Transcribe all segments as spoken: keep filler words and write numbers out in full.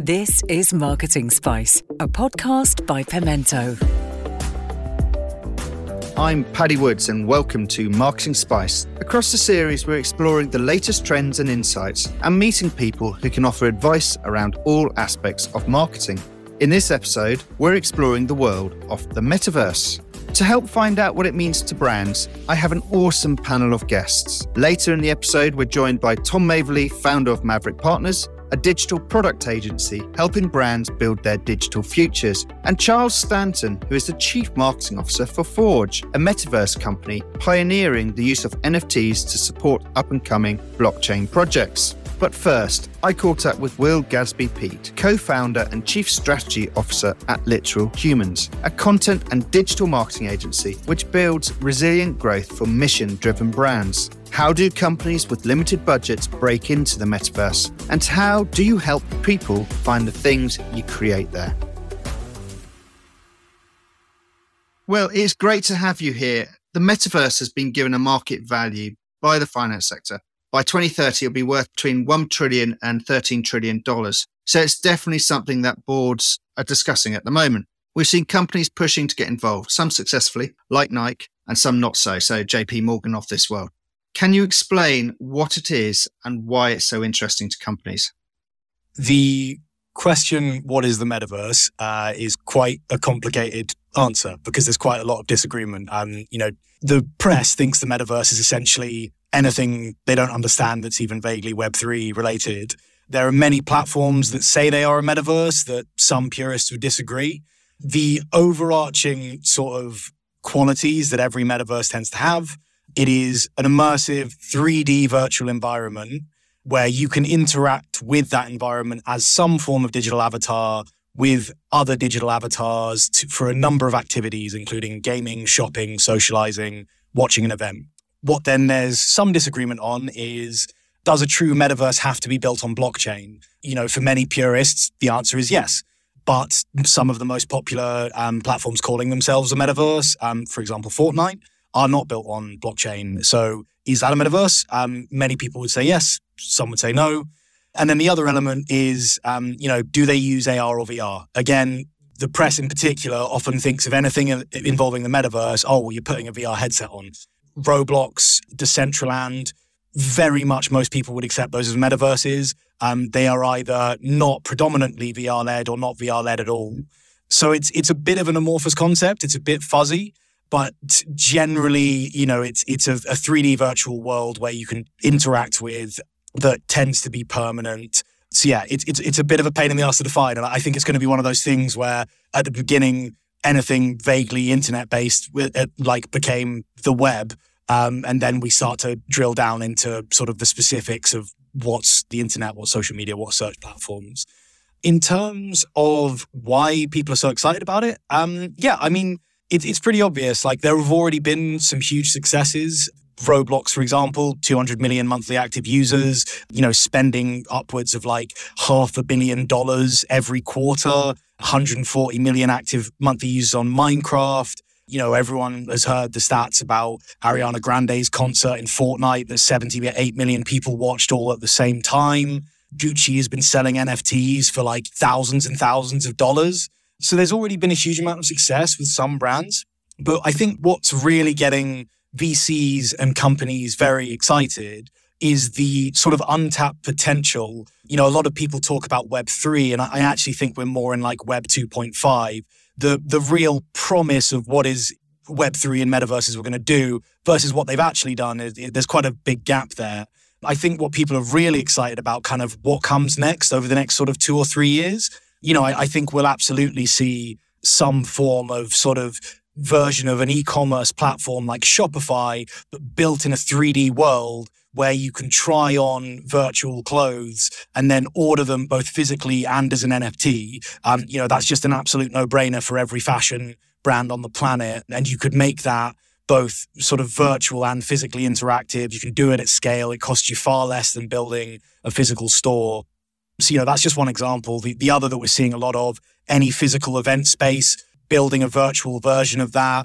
This is Marketing Spice, a podcast by Pimento. I'm Paddy Woods and welcome to Marketing Spice. Across the series, we're exploring the latest trends and insights and meeting people who can offer advice around all aspects of marketing. In this episode, we're exploring the world of the metaverse. To help find out what it means to brands, I have an awesome panel of guests. Later in the episode, we're joined by Tom Maverley, founder of Maverick Partners, a digital product agency helping brands build their digital futures, and Charles Stanton, who is the Chief Marketing Officer for Forge, a metaverse company pioneering the use of N F Ts to support up-and-coming blockchain projects. But first, I caught up with Will Gadsby-Peat, co-founder and chief strategy officer at Literal Humans, a content and digital marketing agency which builds resilient growth for mission-driven brands. How do companies with limited budgets break into the metaverse? And how do you help people find the things you create there? Well, it's great to have you here. The metaverse has been given a market value by the finance sector. By twenty thirty, it'll be worth between one trillion dollars and thirteen trillion dollars. So it's definitely something that boards are discussing at the moment. We've seen companies pushing to get involved, some successfully, like Nike, and some not so, so J P Morgan of this world. Can you explain what it is and why it's so interesting to companies? The question, what is the metaverse, uh, is quite a complicated answer because there's quite a lot of disagreement. Um, you know, the press thinks the metaverse is essentially anything they don't understand that's even vaguely Web three related. There are many platforms that say they are a metaverse that some purists would disagree. The overarching sort of qualities that every metaverse tends to have, it is an immersive three D virtual environment where you can interact with that environment as some form of digital avatar with other digital avatars to, for a number of activities, including gaming, shopping, socializing, watching an event. What then there's some disagreement on is, does a true metaverse have to be built on blockchain? You know, for many purists, the answer is yes. But some of the most popular um, platforms calling themselves a metaverse, um, for example, Fortnite, are not built on blockchain. So is that a metaverse? Um, many people would say yes. Some would say no. And then the other element is, um, you know, do they use A R or V R? Again, the press in particular often thinks of anything involving the metaverse, oh, well, you're putting a V R headset on. Roblox, Decentraland, very much most people would accept those as metaverses. Um, they are either not predominantly V R-led or not V R-led at all. So it's it's a bit of an amorphous concept. It's a bit fuzzy, but generally, you know, it's it's a, a three D virtual world where you can interact with that tends to be permanent. So yeah, it's it's it's a bit of a pain in the ass to define, and I think it's going to be one of those things where at the beginning, anything vaguely internet-based like became the web. Um, and then we start to drill down into sort of the specifics of what's the internet, what's social media, what search platforms. In terms of why people are so excited about it, um, yeah, I mean, it, it's pretty obvious. Like there have already been some huge successes. Roblox, for example, two hundred million monthly active users, you know, spending upwards of like half a billion dollars every quarter, one hundred forty million active monthly users on Minecraft. You know, everyone has heard the stats about Ariana Grande's concert in Fortnite that seventy-eight million people watched all at the same time. Gucci has been selling N F Ts for like thousands and thousands of dollars. So there's already been a huge amount of success with some brands. But I think what's really getting V Cs and companies very excited is the sort of untapped potential. You know, a lot of people talk about Web three, and I actually think we're more in like Web two point five. The the real promise of what is Web three and metaverses we're going to do versus what they've actually done, is, there's quite a big gap there. I think what people are really excited about, kind of what comes next over the next sort of two or three years, you know, I, I think we'll absolutely see some form of sort of version of an e-commerce platform like Shopify, but built in a three D world where you can try on virtual clothes and then order them both physically and as an N F T. Um, you know, that's just an absolute no-brainer for every fashion brand on the planet. And you could make that both sort of virtual and physically interactive. You can do it at scale. It costs you far less than building a physical store. So, you know, that's just one example. The, the other that we're seeing a lot of, any physical event space, building a virtual version of that,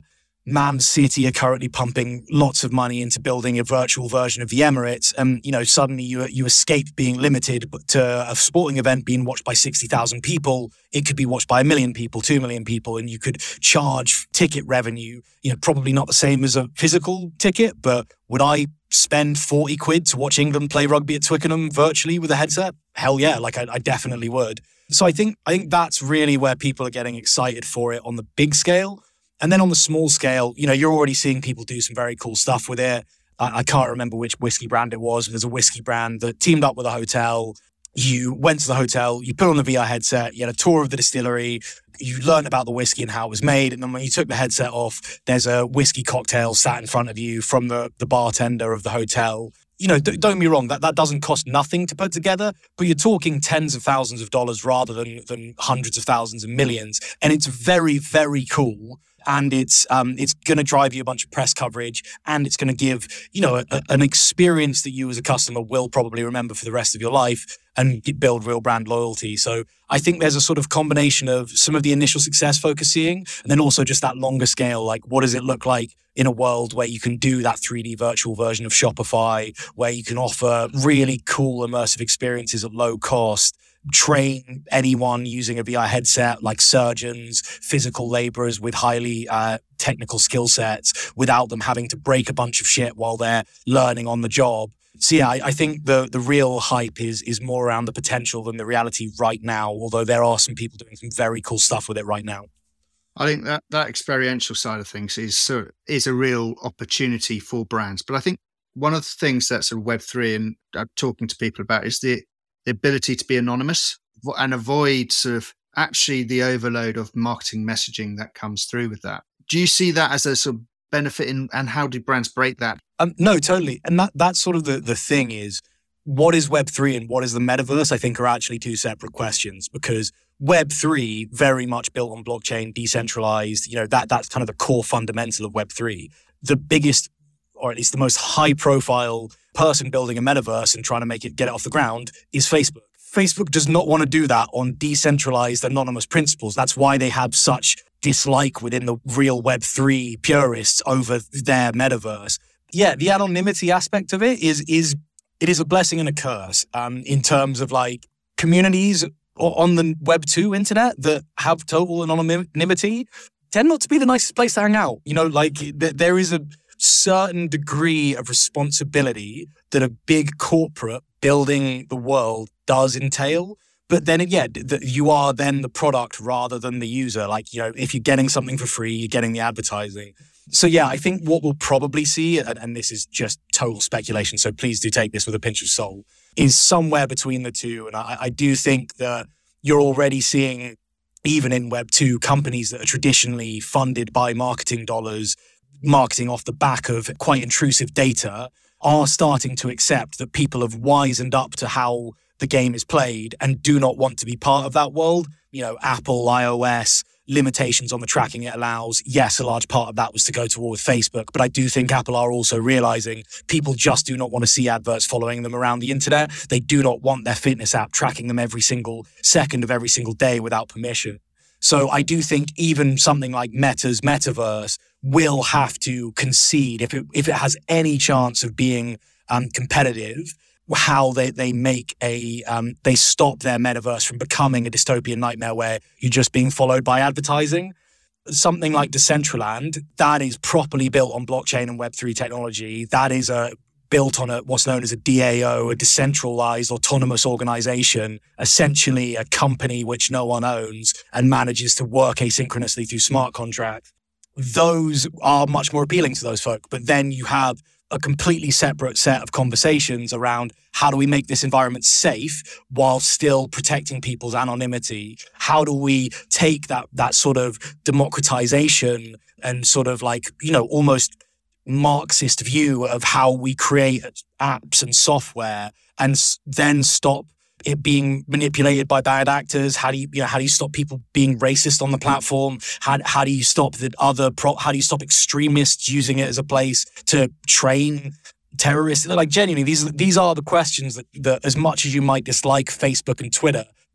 Man City are currently pumping lots of money into building a virtual version of the Emirates. And, you know, suddenly you you escape being limited to a sporting event being watched by sixty thousand people. It could be watched by a million people, two million people, and you could charge ticket revenue, you know, probably not the same as a physical ticket, but would I spend forty quid to watch England play rugby at Twickenham virtually with a headset? Hell yeah, like I, I definitely would. So I think I think that's really where people are getting excited for it on the big scale. And then on the small scale, you know, you're already seeing people do some very cool stuff with it. I, I can't remember which whiskey brand it was, but there's a whiskey brand that teamed up with a hotel. You went to the hotel, you put on the V R headset, you had a tour of the distillery, you learned about the whiskey and how it was made. And then when you took the headset off, there's a whiskey cocktail sat in front of you from the, the bartender of the hotel. You know, don't get me wrong, that, that doesn't cost nothing to put together, but you're talking tens of thousands of dollars rather than, than hundreds of thousands and millions. And it's very, very cool. And it's um, it's going to drive you a bunch of press coverage, and it's going to give, you know, a, an experience that you as a customer will probably remember for the rest of your life and build real brand loyalty. So I think there's a sort of combination of some of the initial success folk are seeing, and then also just that longer scale, like what does it look like in a world where you can do that three D virtual version of Shopify, where you can offer really cool immersive experiences at low cost, train anyone using a V R headset, like surgeons, physical laborers with highly uh, technical skill sets, without them having to break a bunch of shit while they're learning on the job. So yeah, I, I think the the real hype is is more around the potential than the reality right now, although there are some people doing some very cool stuff with it right now. I think that that experiential side of things is uh, is a real opportunity for brands. But I think one of the things that's sort of Web three and I'm talking to people about is the the ability to be anonymous and avoid sort of actually the overload of marketing messaging that comes through with that. Do you see that as a sort of benefit in, and how do brands break that? Um, no, totally. And that that's sort of the, the thing is, what is Web three and what is the metaverse, I think are actually two separate questions, because Web three very much built on blockchain, decentralized, you know, that that's kind of the core fundamental of Web three. The biggest, or at least the most high profile person building a metaverse and trying to make it get it off the ground is Facebook. Facebook does not want to do that on decentralized anonymous principles. That's why they have such dislike within the real Web three purists over their metaverse. Yeah, the anonymity aspect of it is is it is a blessing and a curse um, in terms of like communities on the Web two internet that have total anonymity tend not to be the nicest place to hang out. You know, like th- there is a certain degree of responsibility that a big corporate building the world does entail. But then, yeah, th- you are then the product rather than the user. Like, you know, if you're getting something for free, you're getting the advertising. So, yeah, I think what we'll probably see, and, and this is just total speculation, so please do take this with a pinch of salt, is somewhere between the two. And I, I do think that you're already seeing, even in Web two, companies that are traditionally funded by marketing dollars, marketing off the back of quite intrusive data, are starting to accept that people have wisened up to how the game is played and do not want to be part of that world. You know, Apple, iOS, limitations on the tracking it allows. Yes, a large part of that was to go to war with Facebook, but I do think Apple are also realizing people just do not want to see adverts following them around the internet. They do not want their fitness app tracking them every single second of every single day without permission. So I do think even something like Meta's metaverse will have to concede, if it if it has any chance of being um, competitive, how they, they make a, um, they stop their metaverse from becoming a dystopian nightmare where you're just being followed by advertising. Something like Decentraland, that is properly built on blockchain and Web three technology. That is a built on a, what's known as a D A O, a decentralized autonomous organization, essentially a company which no one owns and manages to work asynchronously through smart contracts. Those are much more appealing to those folk. But then you have a completely separate set of conversations around how do we make this environment safe while still protecting people's anonymity? How do we take that that sort of democratization and sort of like, you know, almost Marxist view of how we create apps and software and s- then stop it being manipulated by bad actors? How do you, you know, how do you stop people being racist on the platform? How how do you stop the other pro, how do you stop extremists using it as a place to train terrorists? Like genuinely, these these are the questions that, that as much as you might dislike Facebook and Twitter,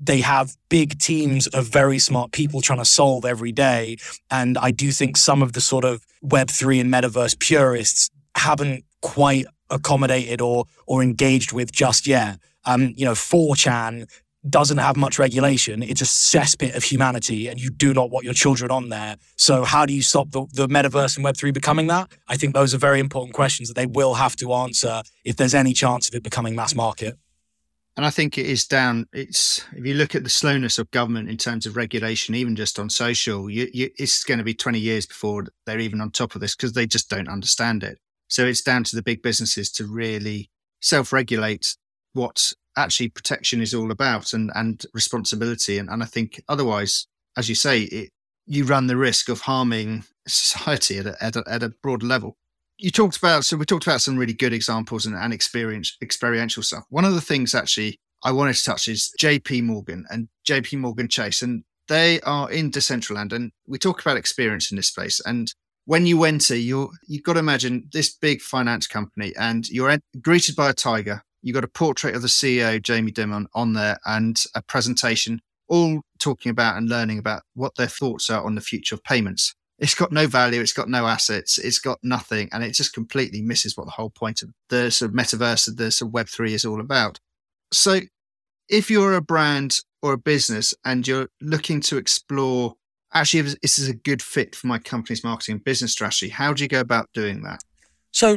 they have big teams of very smart people trying to solve every day. And I do think some of the sort of Web three and metaverse purists haven't quite accommodated or or engaged with just yet. Um, you know, four chan doesn't have much regulation. It's a cesspit of humanity, and you do not want your children on there. So how do you stop the, the metaverse and Web three becoming that? I think those are very important questions that they will have to answer if there's any chance of it becoming mass market. And I think it is down, it's, if you look at the slowness of government in terms of regulation, even just on social, you, you, it's going to be twenty years before they're even on top of this because they just don't understand it. So it's down to the big businesses to really self-regulate what actually protection is all about and, and responsibility. And, and I think otherwise, as you say, it, you run the risk of harming society at a, at a, at a broad level. You talked about, so we talked about some really good examples and, and experience, experiential stuff. One of the things actually I wanted to touch is J P Morgan and J P Morgan Chase. And they are in Decentraland. And we talk about experience in this space. And when you enter, you're, you've got to imagine this big finance company and you're greeted by a tiger. You've got a portrait of the C E O, Jamie Dimon, on there and a presentation, all talking about and learning about what their thoughts are on the future of payments. It's got no value, it's got no assets, it's got nothing, and it just completely misses what the whole point of the sort of metaverse, the sort of Web three is all about. So if you're a brand or a business and you're looking to explore, actually, if this is a good fit for my company's marketing and business strategy, how do you go about doing that? So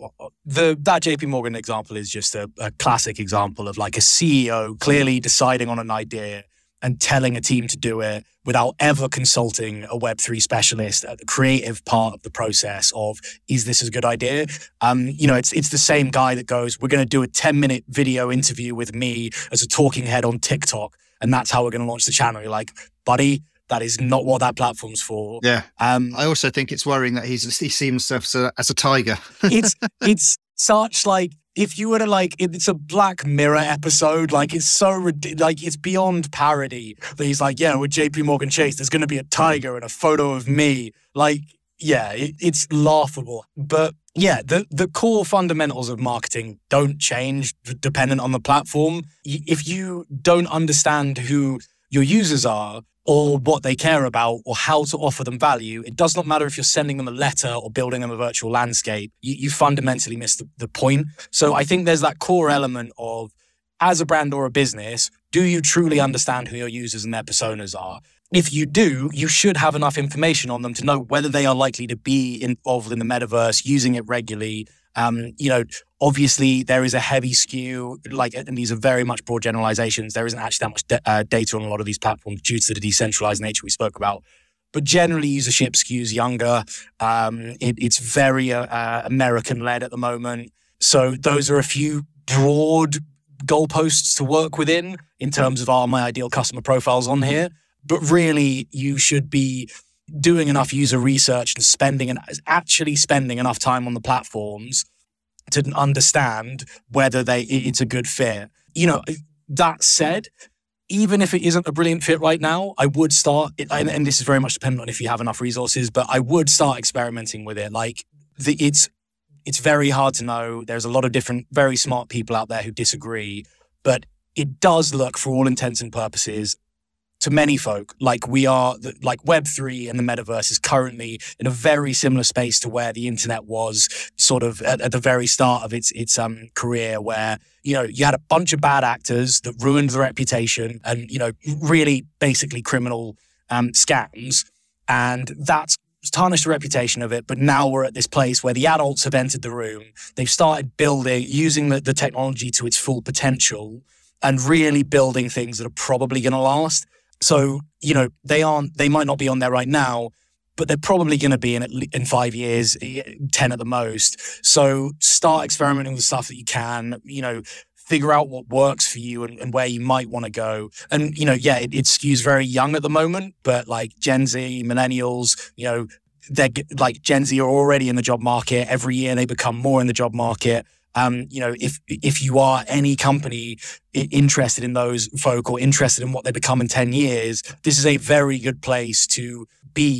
the that J P Morgan example is just a, a classic example of like a C E O clearly deciding on an idea and telling a team to do it without ever consulting a Web three specialist at the creative part of the process of, is this a good idea? Um, you know, it's it's the same guy that goes, we're going to do a ten minute video interview with me as a talking head on TikTok, and that's how we're going to launch the channel. You're like, buddy, that is not what that platform's for. Yeah. Um, I also think it's worrying that he's he sees himself as a, as a tiger. it's it's such like, if you were to like, it's a Black Mirror episode. Like it's so like it's beyond parody that he's like, yeah, with J P Morgan Chase, there's going to be a tiger and a photo of me. Like, yeah, it, it's laughable. But yeah, the the core fundamentals of marketing don't change dependent on the platform. If you don't understand who your users are, or what they care about, or how to offer them value, it does not matter if you're sending them a letter or building them a virtual landscape. You, you fundamentally miss the, the point. So I think there's that core element of, as a brand or a business, do you truly understand who your users and their personas are? If you do, you should have enough information on them to know whether they are likely to be involved in the metaverse, using it regularly. Um, you know, obviously there is a heavy skew, like, and these are very much broad generalizations. There isn't actually that much de- uh, data on a lot of these platforms due to the decentralized nature we spoke about. But generally, usership skews younger. Um, it, it's very uh, uh, American-led at the moment. So those are a few broad goalposts to work within in terms of, are my ideal customer profiles on here? But really, you should be doing enough user research and spending and actually spending enough time on the platforms to understand whether they it's a good fit. You know, that said, even if it isn't a brilliant fit right now, I would start, and, and this is very much dependent on if you have enough resources, but I would start experimenting with it. Like, the, it's it's very hard to know. There's a lot of different, very smart people out there who disagree, but it does look, for all intents and purposes, to many folk, like we are, like Web three and the metaverse is currently in a very similar space to where the internet was sort of at, at the very start of its its um career, where, you know, you had a bunch of bad actors that ruined the reputation and, you know, really basically criminal um scams. And that's tarnished the reputation of it. But now we're at this place where the adults have entered the room. They've started building, using the, the technology to its full potential and really building things that are probably going to last. So, you know, they aren't, they might not be on there right now, but they're probably going to be in at le- in five years, ten at the most. So start experimenting with stuff that you can, you know, figure out what works for you and, and where you might want to go. And, you know, yeah, it, it skews very young at the moment, but like Gen Z, millennials, you know, they're like Gen Z are already in the job market. Every year they become more in the job market. Um, you know, if if you are any company interested in those folk or interested in what they become in ten years, this is a very good place to be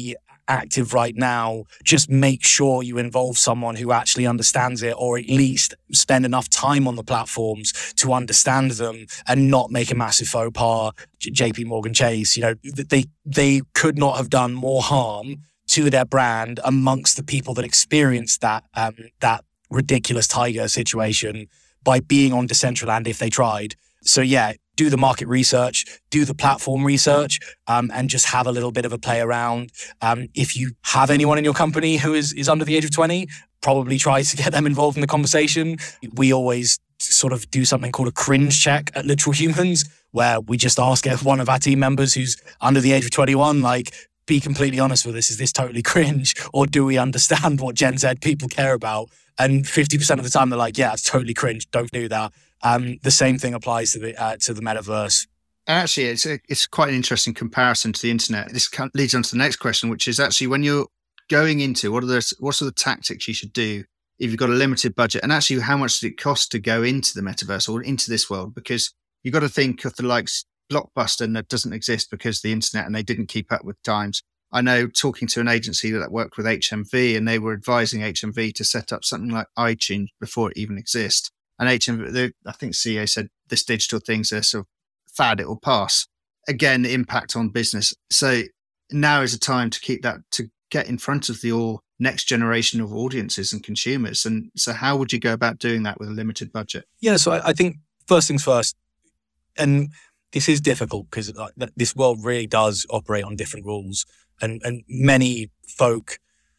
active right now, just make sure you involve someone who actually understands it, or at least spend enough time on the platforms to understand them and not make a massive faux pas. J P Morgan Chase, you know, they they could not have done more harm to their brand amongst the people that experienced that um, that ridiculous Tiger situation by being on Decentraland if they tried. So yeah, do the market research, do the platform research, um, and just have a little bit of a play around. Um, if you have anyone in your company who is, is under the age of twenty, probably try to get them involved in the conversation. We always sort of do something called a cringe check at Literal Humans, where we just ask one of our team members who's under the age of twenty-one, like, be completely honest with us, is this totally cringe? Or do we understand what Gen Z people care about? And fifty percent of the time they're like, yeah, it's totally cringe, don't do that. Um, the same thing applies to the uh, to the metaverse. Actually, it's a, it's quite an interesting comparison to the internet. This kind of leads on to the next question, which is actually when you're going into what are the what are the tactics you should do if you've got a limited budget, and actually how much does it cost to go into the metaverse or into this world? Because you've got to think of the likes Blockbuster that doesn't exist because of the internet and they didn't keep up with times. I know talking to an agency that worked with H M V, and they were advising H M V to set up something like iTunes before it even exists. And H M V, I think C E O said this digital thing's a sort of fad, it will pass. Again, impact on business. So now is a time to keep that, to get in front of the all next generation of audiences and consumers. And so how would you go about doing that with a limited budget? Yeah, so I, I think first things first, and this is difficult because this world really does operate on different rules. And, and many folk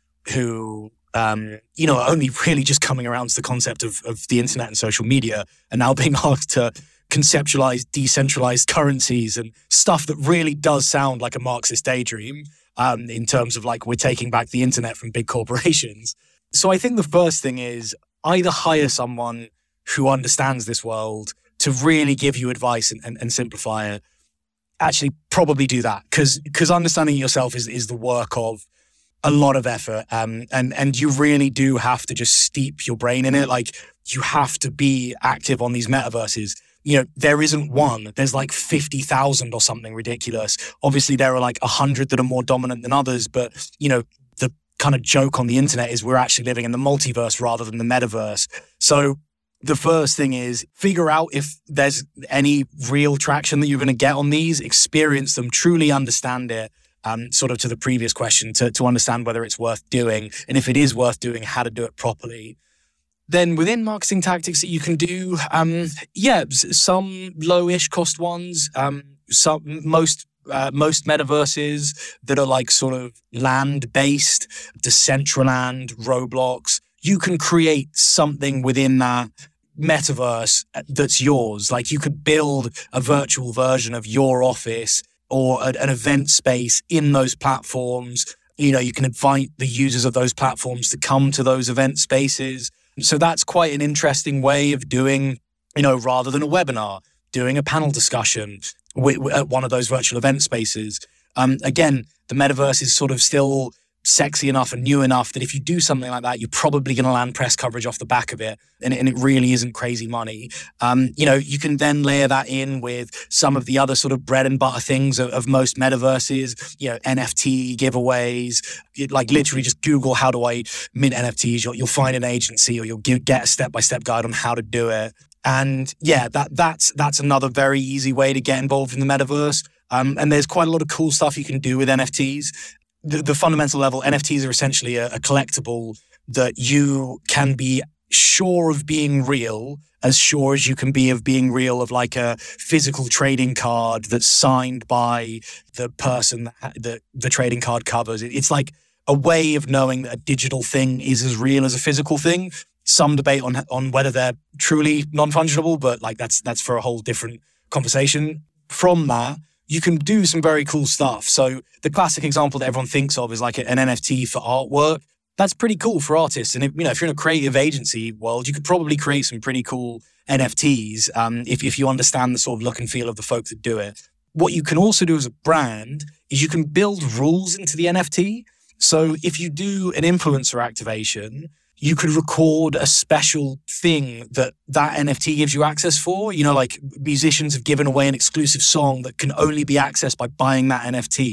who, um, you know, are only really just coming around to the concept of, of the internet and social media and now being asked to conceptualize decentralized currencies and stuff that really does sound like a Marxist daydream um, in terms of like we're taking back the internet from big corporations. So I think the first thing is either hire someone who understands this world to really give you advice and, and, and simplify it. Actually probably do that because because understanding yourself is, is the work of a lot of effort um, and, and you really do have to just steep your brain in it. Like you have to be active on these metaverses. You know, there isn't one. There's like fifty thousand or something ridiculous. Obviously, there are like one hundred that are more dominant than others. But, you know, the kind of joke on the internet is we're actually living in the multiverse rather than the metaverse. So the first thing is figure out if there's any real traction that you're going to get on these, experience them, truly understand it, um, sort of to the previous question, to, to understand whether it's worth doing. And if it is worth doing, how to do it properly. Then within marketing tactics that you can do, um, yeah, some low-ish cost ones, um, some most uh, most metaverses that are like sort of land-based, Decentraland, Roblox, you can create something within that metaverse that's yours. Like you could build a virtual version of your office or a, an event space in those platforms. You know, you can invite the users of those platforms to come to those event spaces. So that's quite an interesting way of doing, you know, rather than a webinar, doing a panel discussion at one of those virtual event spaces. Um, again, the metaverse is sort of still sexy enough and new enough that if you do something like that, you're probably going to land press coverage off the back of it. And it, and it really isn't crazy money. Um, you know, you can then layer that in with some of the other sort of bread and butter things of, of most metaverses, you know, N F T giveaways. It, like literally just Google, how do I mint N F Ts? You'll, you'll find an agency or you'll give, get a step-by-step guide on how to do it. And yeah, that that's that's another very easy way to get involved in the metaverse. Um, and there's quite a lot of cool stuff you can do with N F Ts. The, the fundamental level, N F Ts are essentially a, a collectible that you can be sure of being real, as sure as you can be of being real of like a physical trading card that's signed by the person that the, the trading card covers. It, it's like a way of knowing that a digital thing is as real as a physical thing. Some debate on on whether they're truly non-fungible, but like that's that's for a whole different conversation. From that, you can do some very cool stuff. So the classic example that everyone thinks of is like an N F T for artwork. That's pretty cool for artists. And if, you know, if you're in a creative agency world, you could probably create some pretty cool N F Ts um, if, if you understand the sort of look and feel of the folk that do it. What you can also do as a brand is you can build rules into the N F T. So if you do an influencer activation, you could record a special thing that that N F T gives you access for. You know, like musicians have given away an exclusive song that can only be accessed by buying that N F T.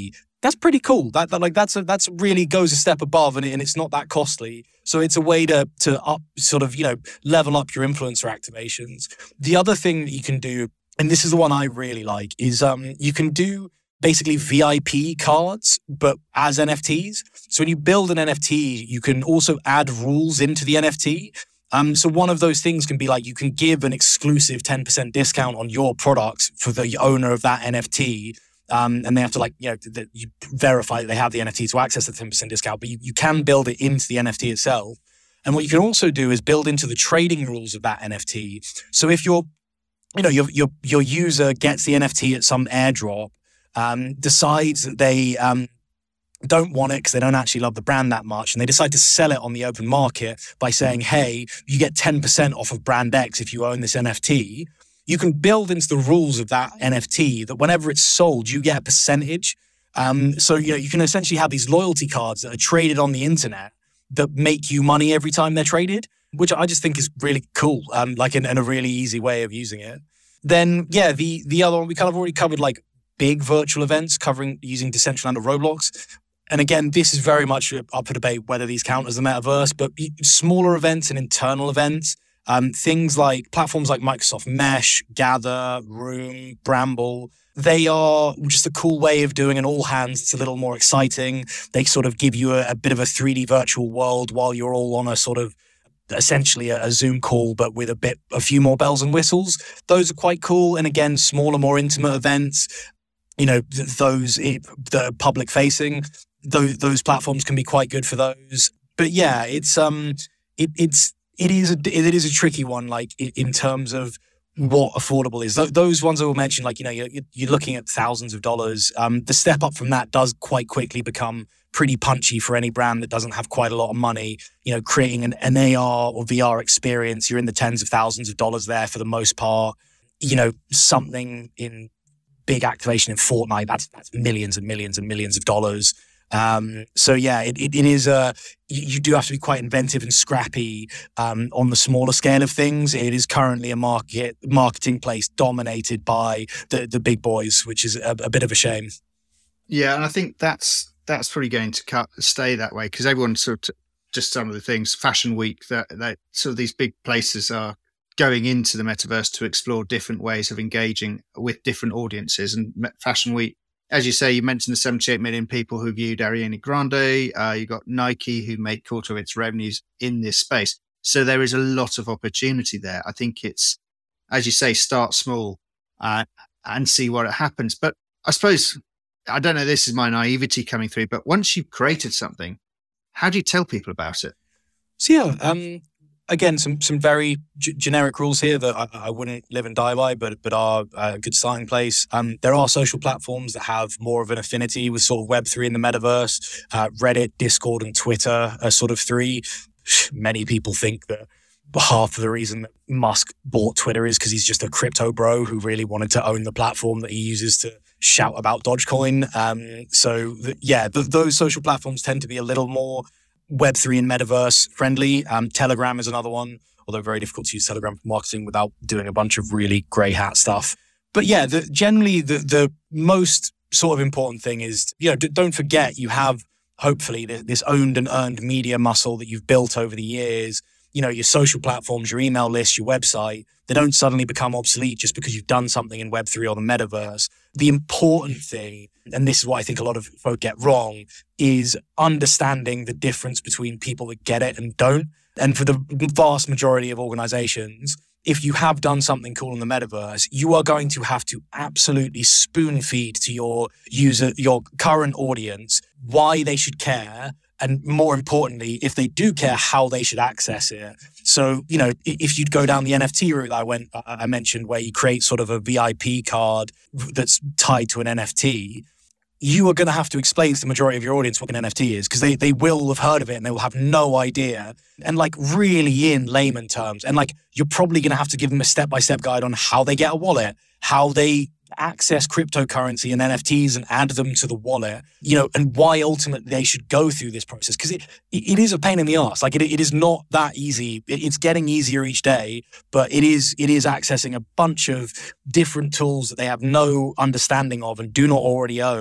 That's pretty cool. That, that like that's a, that's really goes a step above, and, it, and it's not that costly. So it's a way to to up sort of you know level up your influencer activations. The other thing that you can do, and this is the one I really like, is um you can do basically V I P cards, but as N F Ts. So when you build an N F T, you can also add rules into the N F T. Um, so one of those things can be like you can give an exclusive ten percent discount on your products for the owner of that N F T. Um, and they have to like, you know, that you verify that they have the N F T to access the ten percent discount, but you, you can build it into the N F T itself. And what you can also do is build into the trading rules of that N F T. So if your, you know, your your your user gets the N F T at some airdrop, um, decides that they um, don't want it because they don't actually love the brand that much, and they decide to sell it on the open market by saying, hey, you get ten percent off of brand X if you own this N F T. You can build into the rules of that N F T that whenever it's sold, you get a percentage. Um, so, you know, you can essentially have these loyalty cards that are traded on the internet that make you money every time they're traded, which I just think is really cool, um, like in, in a really easy way of using it. Then, yeah, the the other one, we kind of already covered like big virtual events covering using Decentraland or Roblox. And again, this is very much up for debate whether these count as the metaverse, but smaller events and internal events, Um, things like platforms like Microsoft Mesh, Gather, Room, Bramble, they are just a cool way of doing an all hands. It's a little more exciting. They sort of give you a, a bit of a three D virtual world while you're all on a sort of essentially a, a Zoom call, but with a bit, a few more bells and whistles. Those are quite cool. And again, smaller, more intimate events, you know, th- those that are public facing, those, those platforms can be quite good for those. But yeah, it's, um, it, it's, It is a it is a tricky one, like in terms of what affordable is. Those ones I will mention, like you know, you're, you're looking at thousands of dollars. Um, the step up from that does quite quickly become pretty punchy for any brand that doesn't have quite a lot of money. You know, creating an, an A R or V R experience, you're in the tens of thousands of dollars there for the most part. You know, something in big activation in Fortnite, that's that's millions and millions and millions of dollars. Um, so yeah, it, it, it is a, you, you do have to be quite inventive and scrappy, um, on the smaller scale of things. It is currently a market, marketing place dominated by the, the big boys, which is a, a bit of a shame. Yeah. And I think that's, that's probably going to cut, stay that way because everyone sort of, just some of the things, Fashion Week, that, that sort of these big places are going into the metaverse to explore different ways of engaging with different audiences. And Fashion Week, as you say, you mentioned the seventy-eight million people who viewed Ariana Grande. Uh, you got Nike, who made quarter of its revenues in this space. So there is a lot of opportunity there. I think it's, as you say, start small uh, and see what happens. But I suppose, I don't know, this is my naivety coming through, but once you've created something, how do you tell people about it? So yeah, um, again, some some very g- generic rules here that I, I wouldn't live and die by, but but are a good starting place. Um, there are social platforms that have more of an affinity with sort of Web three in the metaverse. Uh, Reddit, Discord, and Twitter are sort of three. Many people think that half of the reason that Musk bought Twitter is because he's just a crypto bro who really wanted to own the platform that he uses to shout about Dogecoin. Um, so th- yeah, th- those social platforms tend to be a little more Web three and metaverse friendly. Um, Telegram is another one, although very difficult to use Telegram for marketing without doing a bunch of really grey hat stuff. But yeah, the, generally the the most sort of important thing is, you know, d- don't forget you have hopefully th- this owned and earned media muscle that you've built over the years. You know, your social platforms, your email list, your website, they don't suddenly become obsolete just because you've done something in Web three or the metaverse. The important thing, and this is what I think a lot of folk get wrong, is understanding the difference between people that get it and don't. And for the vast majority of organizations, if you have done something cool in the metaverse, you are going to have to absolutely spoon feed to your user, your current audience, why they should care. And more importantly, if they do care, how they should access it. So, you know, if you'd go down the N F T route that I went, I mentioned, where you create sort of a V I P card that's tied to an N F T, you are going to have to explain to the majority of your audience what an N F T is, because they, they will have heard of it and they will have no idea. And like really in layman terms, and like you're probably going to have to give them a step-by-step guide on how they get a wallet, how they access cryptocurrency and N F Ts and add them to the wallet, you know, and why ultimately they should go through this process. Because it, it is a pain in the ass. Like it, it is not that easy. It, it's getting easier each day, but it is it is accessing a bunch of different tools that they have no understanding of and do not already own.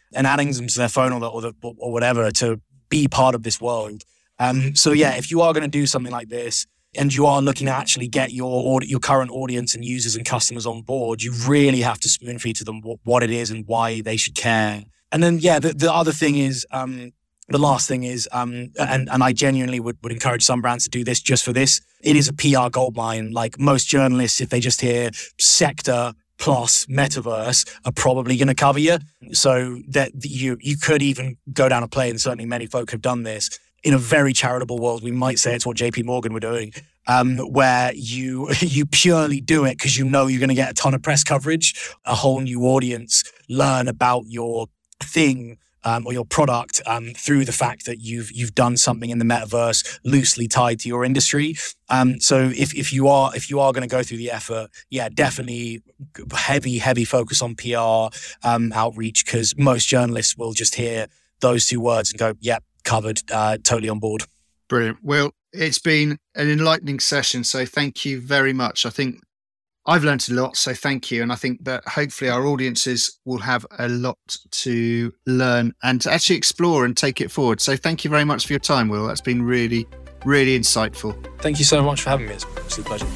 and adding them to their phone or, the, or, the, or whatever to be part of this world. Um, so yeah, if you are going to do something like this and you are looking to actually get your your current audience and users and customers on board, you really have to spoon feed to them what, what it is and why they should care. And then, yeah, the, the other thing is, um, the last thing is, um, and, and I genuinely would, would encourage some brands to do this just for this. It is a P R goldmine. Like most journalists, if they just hear sector plus metaverse, are probably going to cover you. So that you you could even go down a play, and certainly many folk have done this. In a very charitable world, we might say it's what J P Morgan were doing, um, where you you purely do it because you know you're going to get a ton of press coverage, a whole new audience learn about your thing um, or your product um, through the fact that you've you've done something in the metaverse loosely tied to your industry. Um, so if if you are if you are going to go through the effort, yeah, definitely heavy heavy focus on P R um, outreach, because most journalists will just hear those two words and go, yep. Covered, uh, totally on board. Brilliant. Well, it's been an enlightening session, so thank you very much. I think I've learned a lot, so thank you. And I think that hopefully our audiences will have a lot to learn and to actually explore and take it forward. So thank you very much for your time, Will. That's been really, really insightful. Thank you so much for having me. It's an absolute pleasure.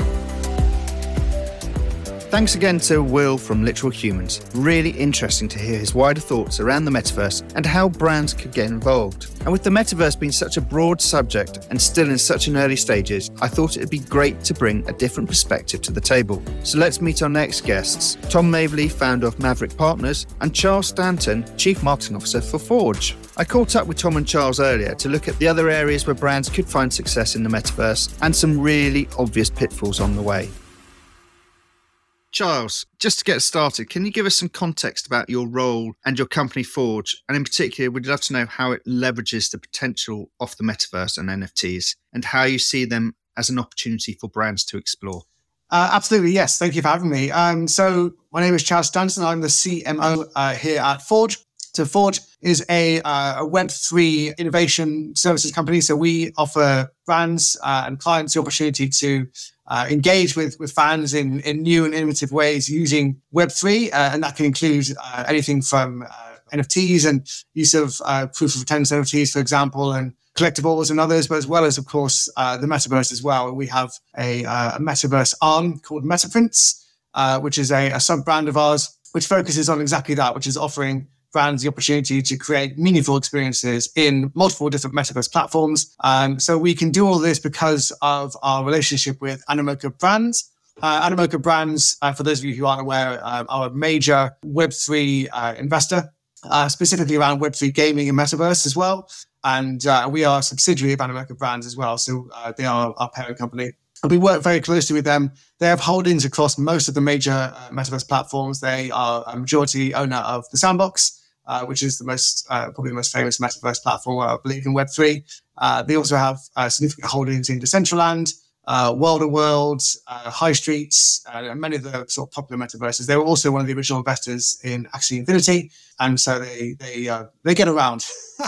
Thanks again to Will from Literal Humans. Really interesting to hear his wider thoughts around the metaverse and how brands could get involved. And with the metaverse being such a broad subject and still in such an early stages, I thought it'd be great to bring a different perspective to the table. So let's meet our next guests, Tom Maverley, founder of Maverick Partners, and Charles Stanton, Chief Marketing Officer for Forge. I caught up with Tom and Charles earlier to look at the other areas where brands could find success in the metaverse and some really obvious pitfalls on the way. Charles, just to get started, can you give us some context about your role and your company Forge? And in particular, we'd love to know how it leverages the potential of the metaverse and N F Ts and how you see them as an opportunity for brands to explore. Uh, absolutely, yes. Thank you for having me. Um, so my name is Charles Stanton. I'm the C M O uh, here at Forge. So Forge is a, uh, a Web three innovation services company. So we offer brands uh, and clients the opportunity to uh, engage with, with fans in, in new and innovative ways using Web three. Uh, and that can include uh, anything from uh, N F Ts and use of uh, proof of attendance N F Ts, for example, and collectibles and others, but as well as, of course, uh, the metaverse as well. We have a, uh, a metaverse arm called MetaPrints, uh, which is a, a sub-brand of ours, which focuses on exactly that, which is offering brands the opportunity to create meaningful experiences in multiple different metaverse platforms. Um, so we can do all this because of our relationship with Animoca Brands. Uh, Animoca Brands, uh, for those of you who aren't aware, uh, are a major Web three uh, investor, uh, specifically around Web three gaming and metaverse as well. And uh, we are a subsidiary of Animoca Brands as well. So uh, they are our parent company. And we work very closely with them. They have holdings across most of the major uh, metaverse platforms. They are a majority owner of The Sandbox, Uh, which is the most, uh, probably the most famous metaverse platform, I believe, in Web three. Uh, they also have uh, significant holdings in Decentraland, uh, World of Worlds, uh, High Streets, uh, and many of the sort of popular metaverses. They were also one of the original investors in Axie Infinity, and so they they uh, they get around.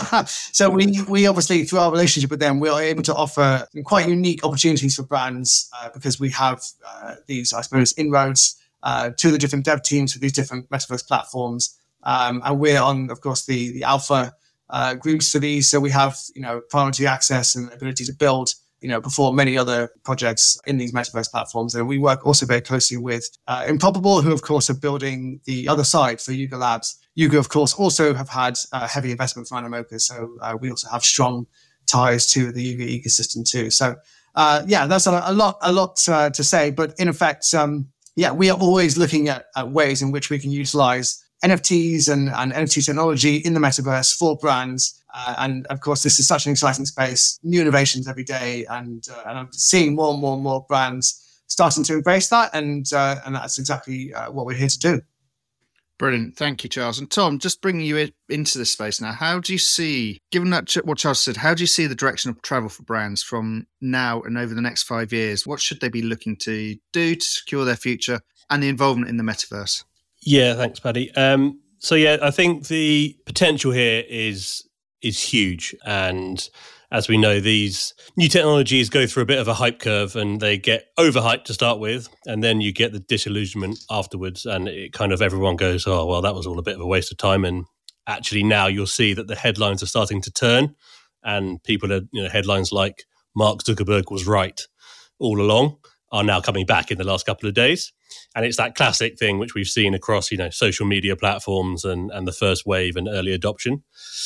So we we obviously, through our relationship with them, we are able to offer quite unique opportunities for brands uh, because we have uh, these, I suppose, inroads uh, to the different dev teams for these different metaverse platforms. Um, and we're on, of course, the, the alpha uh, groups for these. So we have, you know, priority access and ability to build, you know, before many other projects in these metaverse platforms. And we work also very closely with uh, Improbable, who, of course, are building the other side for Yuga Labs. Yuga, of course, also have had uh, heavy investment from Animoca. So uh, we also have strong ties to the Yuga ecosystem too. So, uh, yeah, that's a, a lot, a lot uh, to say. But in effect, um, yeah, we are always looking at, at ways in which we can utilize N F Ts and, and N F T technology in the metaverse for brands. Uh, and of course, this is such an exciting space, new innovations every day. And, uh, and I'm seeing more and more and more brands starting to embrace that. And, uh, and that's exactly uh, what we're here to do. Brilliant. Thank you, Charles. And Tom, just bringing you in, into this space now, how do you see, given that what Charles said, how do you see the direction of travel for brands from now and over the next five years? What should they be looking to do to secure their future and the involvement in the metaverse? Yeah, thanks, Paddy. Um, so yeah, I think the potential here is is huge, and as we know, these new technologies go through a bit of a hype curve, and they get overhyped to start with, and then you get the disillusionment afterwards, and it kind of everyone goes, "Oh, well, that was all a bit of a waste of time," and actually now you'll see that the headlines are starting to turn, and people are, you know, headlines like Mark Zuckerberg was right all along are now coming back in the last couple of days. And it's that classic thing which we've seen across, you know, social media platforms and, and the first wave and early adoption.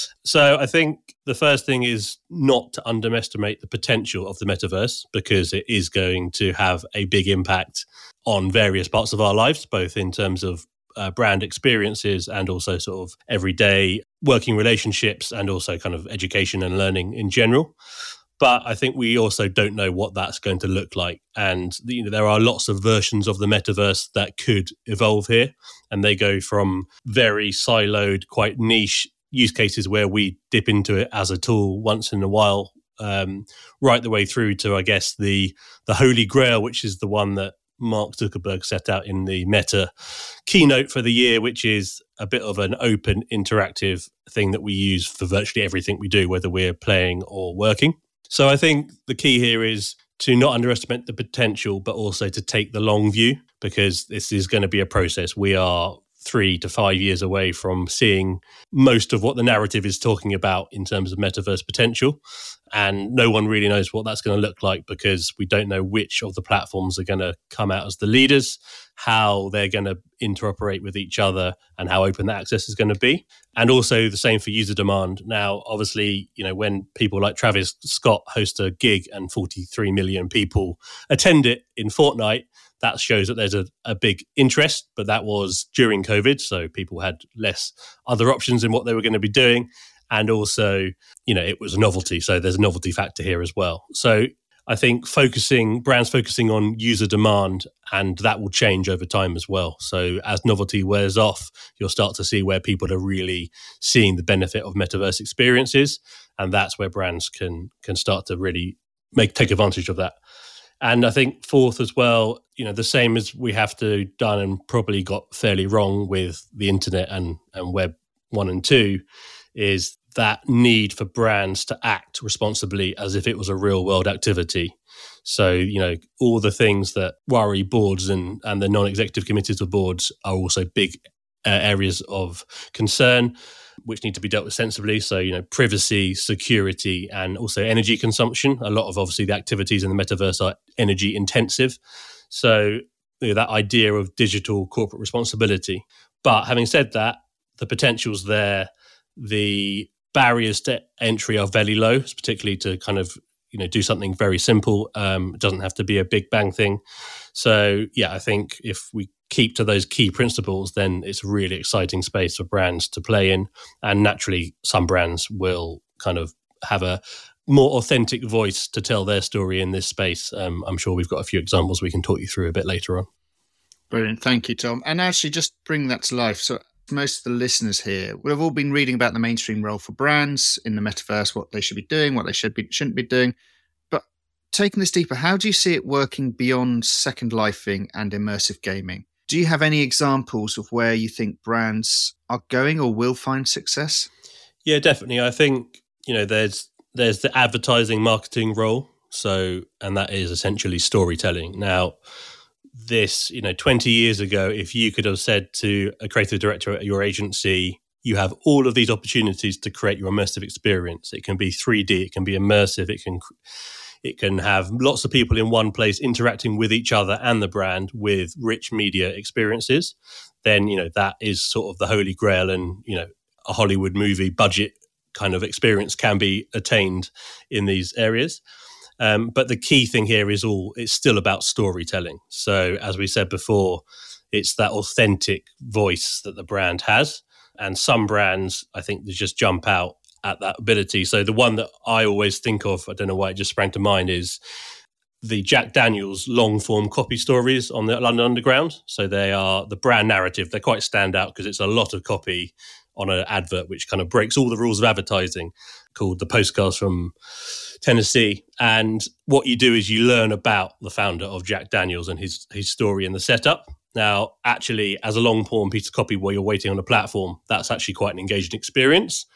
So I think the first thing is not to underestimate the potential of the metaverse, because it is going to have a big impact on various parts of our lives, both in terms of uh, brand experiences and also sort of everyday working relationships and also kind of education and learning in general. But I think we also don't know what that's going to look like. And you know, there are lots of versions of the metaverse that could evolve here. And they go from very siloed, quite niche use cases where we dip into it as a tool once in a while, um, right the way through to, I guess, the the Holy Grail, which is the one that Mark Zuckerberg set out in the Meta keynote for the year, which is a bit of an open, interactive thing that we use for virtually everything we do, whether we're playing or working. So I think the key here is to not underestimate the potential, but also to take the long view, because this is going to be a process. We are three to five years away from seeing most of what the narrative is talking about in terms of metaverse potential. And no one really knows what that's going to look like, because we don't know which of the platforms are going to come out as the leaders, how they're going to interoperate with each other, and how open the access is going to be. And also the same for user demand. Now, obviously, you know, when people like Travis Scott host a gig and forty-three million people attend it in Fortnite, that shows that there's a, a big interest, but that was during COVID. So people had less other options in what they were going to be doing. And also, you know, it was a novelty. So there's a novelty factor here as well. So I think focusing, brands focusing on user demand, and that will change over time as well. So as novelty wears off, you'll start to see where people are really seeing the benefit of metaverse experiences. And that's where brands can can start to really make take advantage of that. And I think fourth as well, you know, the same as we have to done and probably got fairly wrong with the internet and, and web one and two, is that need for brands to act responsibly as if it was a real world activity. So, you know, all the things that worry boards and, and the non-executive committees of boards are also big uh, areas of concern, which need to be dealt with sensibly. So, you know, privacy, security, and also energy consumption. A lot of obviously the activities in the metaverse are energy intensive. So, you know, that idea of digital corporate responsibility. But having said that, the potential's there. The barriers to entry are very low, particularly to kind of, you know, do something very simple. Um, it doesn't have to be a big bang thing. So, yeah, I think if we keep to those key principles, then it's a really exciting space for brands to play in. And naturally, some brands will kind of have a more authentic voice to tell their story in this space. Um, I'm sure we've got a few examples we can talk you through a bit later on. Brilliant. Thank you, Tom. And actually, just bring that to life. So most of the listeners here will have all been reading about the mainstream role for brands in the metaverse, what they should be doing, what they should be, shouldn't be doing. But taking this deeper, how do you see it working beyond Second Lifing and immersive gaming? Do you have any examples of where you think brands are going or will find success? Yeah, definitely. I think, you know, there's there's the advertising marketing role. So, and that is essentially storytelling. Now, this, you know, twenty years ago, if you could have said to a creative director at your agency, you have all of these opportunities to create your immersive experience. It can be three D, it can be immersive, it can it can have lots of people in one place interacting with each other and the brand with rich media experiences. Then, you know, that is sort of the holy grail, and, you know, a Hollywood movie budget kind of experience can be attained in these areas. Um, but the key thing here is all, it's still about storytelling. So as we said before, it's that authentic voice that the brand has. And some brands, I think, they just jump out at that ability. So the one that I always think of, I don't know why it just sprang to mind, is the Jack Daniels long form copy stories on the London Underground. So they are the brand narrative. They're quite standout because it's a lot of copy on an advert, which kind of breaks all the rules of advertising, called The Postcards from Tennessee. And what you do is you learn about the founder of Jack Daniels and his his story and the setup. Now, actually, as a long form piece of copy while you're waiting on a platform, that's actually quite an engaging experience.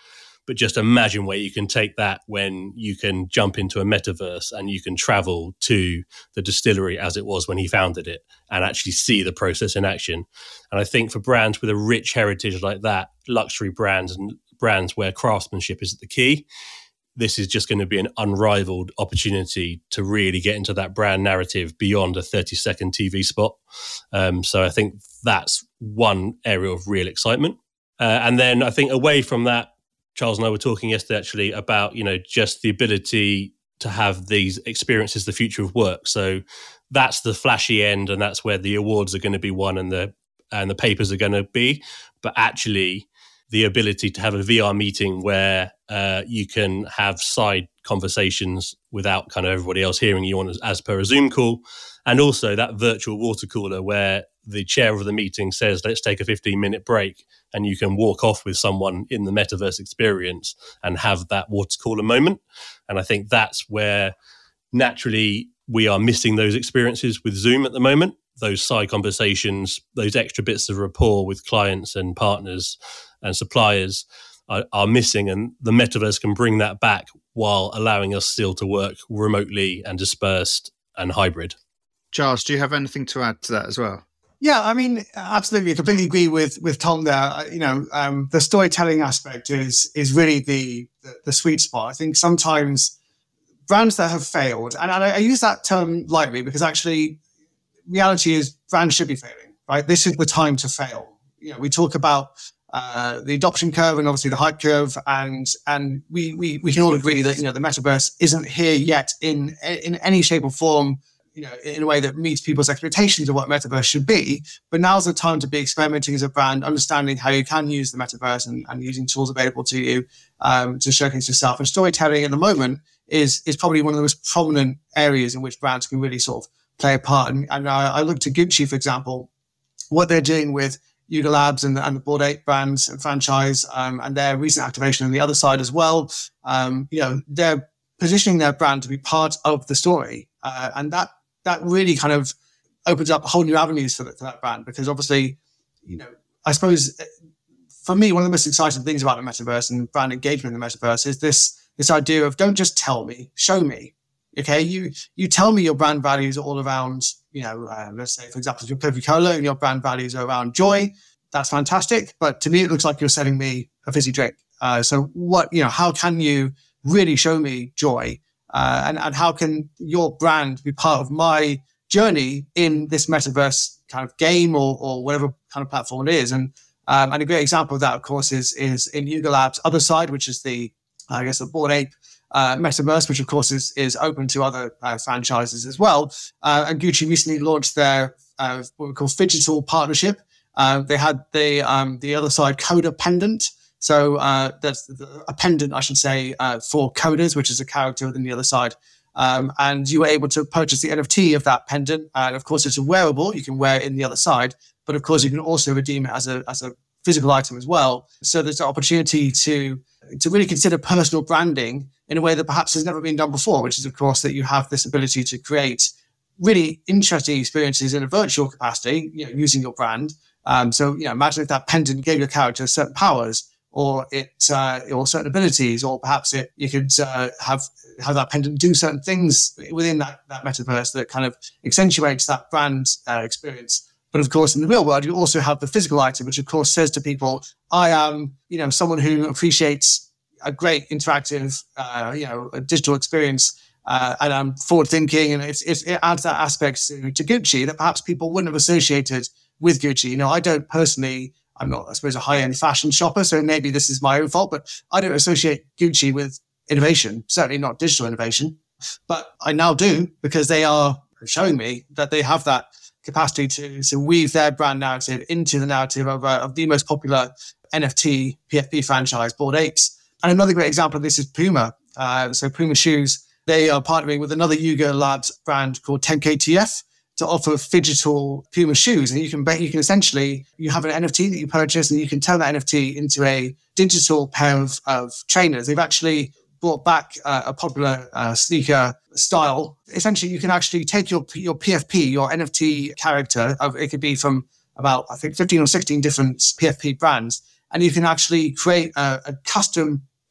But just imagine where you can take that when you can jump into a metaverse and you can travel to the distillery as it was when he founded it and actually see the process in action. And I think for brands with a rich heritage like that, luxury brands and brands where craftsmanship is the key, this is just going to be an unrivaled opportunity to really get into that brand narrative beyond a thirty second T V spot. Um, so I think that's one area of real excitement. Uh, and then I think away from that, Charles and I were talking yesterday actually about, you know, just the ability to have these experiences, the future of work. So that's the flashy end, and that's where the awards are going to be won and the and the papers are going to be. But actually, the ability to have a V R meeting where uh, you can have side conversations without kind of everybody else hearing you on as, as per a Zoom call. And also that virtual water cooler where the chair of the meeting says, let's take a fifteen minute break, and you can walk off with someone in the metaverse experience and have that water cooler moment. And I think that's where naturally we are missing those experiences with Zoom at the moment, those side conversations, those extra bits of rapport with clients and partners and suppliers are, are missing. And the metaverse can bring that back while allowing us still to work remotely and dispersed and hybrid. Charles, do you have anything to add to that as well? Yeah, I mean, absolutely. I completely agree with with Tom there. You know, um, the storytelling aspect is is really the, the the sweet spot. I think sometimes brands that have failed, and I, I use that term lightly because actually reality is brands should be failing, right? This is the time to fail. You know, we talk about uh, the adoption curve and obviously the hype curve, and and we we we can all agree that, you know, the metaverse isn't here yet in in any shape or form, you know, in a way that meets people's expectations of what metaverse should be. But now's the time to be experimenting as a brand, understanding how you can use the metaverse and, and using tools available to you um, to showcase yourself. And storytelling at the moment is is probably one of the most prominent areas in which brands can really sort of play a part. And, and I, I look to Gucci, for example, what they're doing with Yuga Labs and, and the Bored Ape brands and franchise, um, and their recent activation on the other side as well. Um, you know, they're positioning their brand to be part of the story. Uh, and that that really kind of opens up whole new avenues for, the, for that brand, because obviously, you know, I suppose for me, one of the most exciting things about the metaverse and brand engagement in the metaverse is this, this idea of don't just tell me, show me. Okay, you you tell me your brand values are all around, you know, uh, let's say, for example, your Coca-Cola and your brand values are around joy. That's fantastic. But to me, it looks like you're selling me a fizzy drink. Uh, so what, you know, how can you really show me joy? Uh, and, and how can your brand be part of my journey in this metaverse kind of game or, or whatever kind of platform it is? And um, and a great example of that, of course, is is in Yuga Labs' other side, which is the, I guess, the Bored Ape uh, metaverse, which of course is is open to other uh, franchises as well. Uh, and Gucci recently launched their uh, what we call Phygital partnership. Uh, they had the um, the other side Coda pendant. So uh, that's a pendant, I should say, uh, for coders, which is a character within the other side. Um, and you were able to purchase the N F T of that pendant. And of course, it's a wearable. You can wear it in the other side. But of course, you can also redeem it as a as a physical item as well. So there's an opportunity to to really consider personal branding in a way that perhaps has never been done before, which is, of course, that you have this ability to create really interesting experiences in a virtual capacity, you know, using your brand. Um, so, you know, imagine if that pendant gave your character certain powers, or it, uh, or certain abilities, or perhaps it, you could uh, have have that pendant do certain things within that, that metaverse that kind of accentuates that brand uh, experience. But of course, in the real world, you also have the physical item, which of course says to people, I am, you know, someone who appreciates a great interactive, uh, you know, a digital experience, uh, and I'm forward thinking, and it's, it's, it adds that aspect to, to Gucci that perhaps people wouldn't have associated with Gucci. You know, I don't personally, I'm not, I suppose, a high-end fashion shopper, so maybe this is my own fault, but I don't associate Gucci with innovation, certainly not digital innovation. But I now do, because they are showing me that they have that capacity to, to weave their brand narrative into the narrative of, uh, of the most popular N F T P F P franchise, Bored Apes. And another great example of this is Puma. Uh, so Puma Shoes, they are partnering with another Yuga Labs brand called ten K T F to offer phygital Puma shoes. And you can you can essentially, you have an N F T that you purchase, and you can turn that N F T into a digital pair of, of trainers. They've actually brought back uh, a popular uh, sneaker style. Essentially, you can actually take your your P F P, your N F T character, of, it could be from about, I think, fifteen or sixteen different P F P brands, and you can actually create a, a custom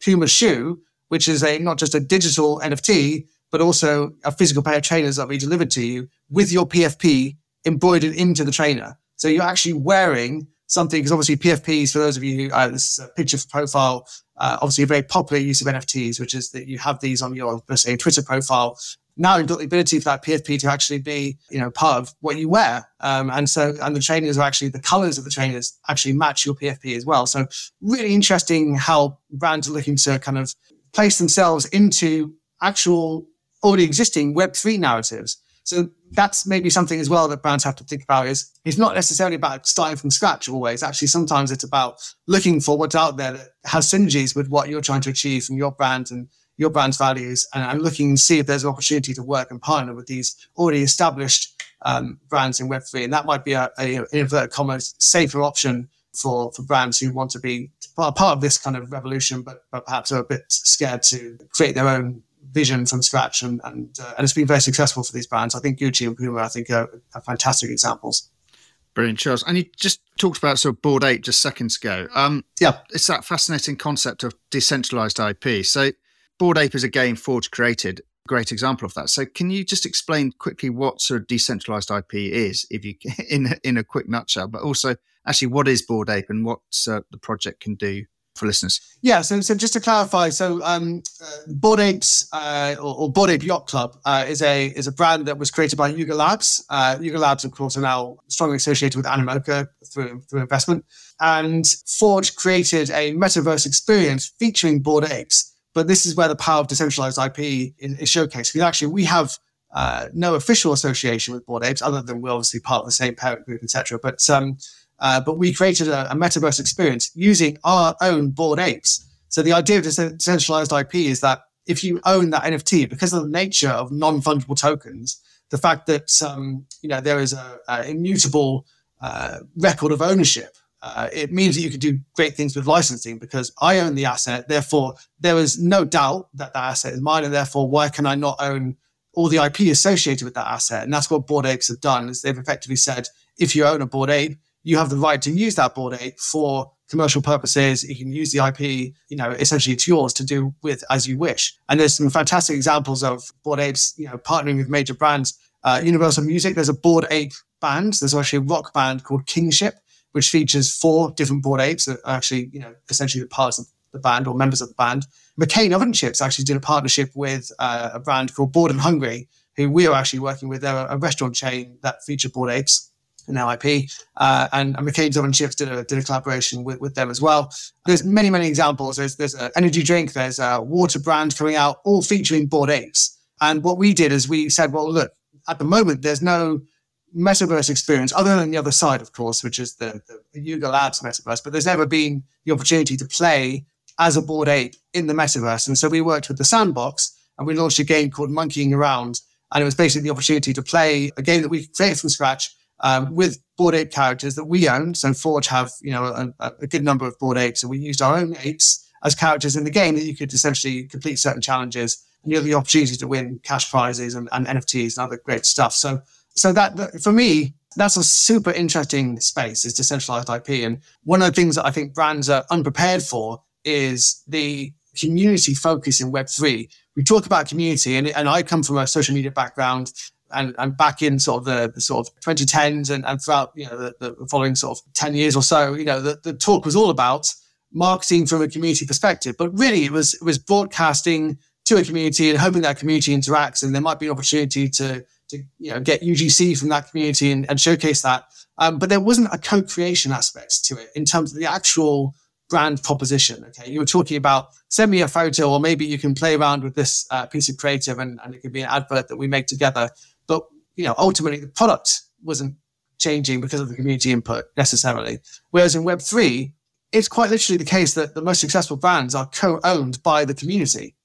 Puma shoe, which is a not just a digital N F T, but also a physical pair of trainers that will be delivered to you with your P F P embroidered into the trainer. So you're actually wearing something, because obviously P F Ps, for those of you, uh, this is a picture for profile, uh, obviously a very popular use of N F Ts, which is that you have these on your, let's say, Twitter profile. Now you've got the ability for that P F P to actually be, you know, part of what you wear. Um, and so, and the trainers are actually, the colors of the trainers actually match your P F P as well. So really interesting how brands are looking to kind of place themselves into actual already existing Web three narratives. So that's maybe something as well that brands have to think about, is it's not necessarily about starting from scratch always. Actually, sometimes it's about looking for what's out there that has synergies with what you're trying to achieve from your brand and your brand's values, and, and looking and see if there's an opportunity to work and partner with these already established um, brands in Web three. And that might be a, a, in inverted commas, safer option for, for brands who want to be part of this kind of revolution, but, but perhaps are a bit scared to create their own vision from scratch. And and, uh, and it's been very successful for these brands. I think Gucci and Puma, I think, are, are fantastic examples. Brilliant, Charles. And you just talked about sort of Bored Ape just seconds ago. Um, yeah. It's that fascinating concept of decentralized I P. So Bored Ape is a game Forge created, a great example of that. So can you just explain quickly what sort of decentralized I P is, if you in in a quick nutshell, but also actually what is Bored Ape and what uh, the project can do for listeners? Yeah, so so just to clarify, so um, uh, Bored Apes uh, or, or Bored Ape Yacht Club uh, is a is a brand that was created by Yuga Labs. Uh, Yuga Labs, of course, are now strongly associated with Animoca through through investment, and Forge created a metaverse experience featuring Bored Apes. But this is where the power of decentralized I P is, is showcased. Because actually, we have uh, no official association with Bored Apes, other than we're obviously part of the same parent group, et cetera. But um, uh, but we created a, a metaverse experience using our own Bored Apes. So the idea of decentralized I P is that if you own that N F T, because of the nature of non-fungible tokens, the fact that um, you know there is a, a immutable uh, record of ownership. Uh, it means that you can do great things with licensing, because I own the asset. Therefore, there is no doubt that that asset is mine. And therefore, why can I not own all the I P associated with that asset? And that's what Bored Apes have done, is they've effectively said, if you own a Bored Ape, you have the right to use that Bored Ape for commercial purposes. You can use the I P, you know, essentially it's yours to do with as you wish. And there's some fantastic examples of Bored Apes, you know, partnering with major brands. Uh, Universal Music, there's a Bored Ape band. There's actually a rock band called Kingship, which features four different Bored Apes that are actually, you know, essentially the parts of the band or members of the band. McCain Oven Chips actually did a partnership with uh, a brand called Bored and Hungry, who we are actually working with. They're a restaurant chain that featured Bored Apes in their I P. Uh, and, and McCain's Oven Chips did a, did a collaboration with, with them as well. There's many, many examples. There's, there's an energy drink, there's a water brand coming out, all featuring Bored Apes. And what we did is we said, well, look, at the moment, there's no metaverse experience other than the other side, of course, which is the, the Yuga Labs metaverse, but there's never been the opportunity to play as a Bored Ape in the metaverse. And so we worked with the Sandbox and we launched a game called Monkeying Around, and it was basically the opportunity to play a game that we created from scratch um, with Bored Ape characters that we own. So Forge have, you know, a, a good number of Bored Apes, and we used our own apes as characters in the game that you could essentially complete certain challenges, and you have the opportunity to win cash prizes and, and N F Ts and other great stuff. So So that, that, for me, that's a super interesting space, is decentralized I P. And one of the things that I think brands are unprepared for is the community focus in Web three. We talk about community, and, and I come from a social media background, and, and back in sort of the, the sort of twenty tens and, and throughout, you know, the, the following sort of ten years or so, you know, the, the talk was all about marketing from a community perspective. But really, it was it was broadcasting to a community and hoping that community interacts, and there might be an opportunity to to you know get U G C from that community and, and showcase that. Um, but there wasn't a co-creation aspect to it in terms of the actual brand proposition. Okay, you were talking about send me a photo, or maybe you can play around with this uh, piece of creative, and, and it could be an advert that we make together. But you know, ultimately the product wasn't changing because of the community input necessarily. Whereas in Web three, it's quite literally the case that the most successful brands are co-owned by the community.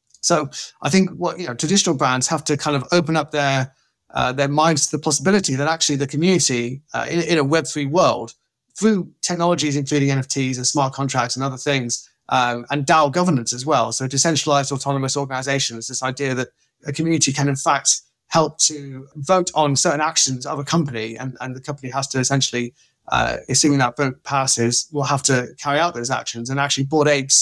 So I think what, you know, traditional brands have to kind of open up their uh, their minds to the possibility that actually the community uh, in, in a Web three world, through technologies including N F Ts and smart contracts and other things, um, and DAO governance as well. So decentralized autonomous organizations, this idea that a community can in fact help to vote on certain actions of a company, and, and the company has to essentially, uh, assuming that vote passes, will have to carry out those actions. And actually Bored Apes,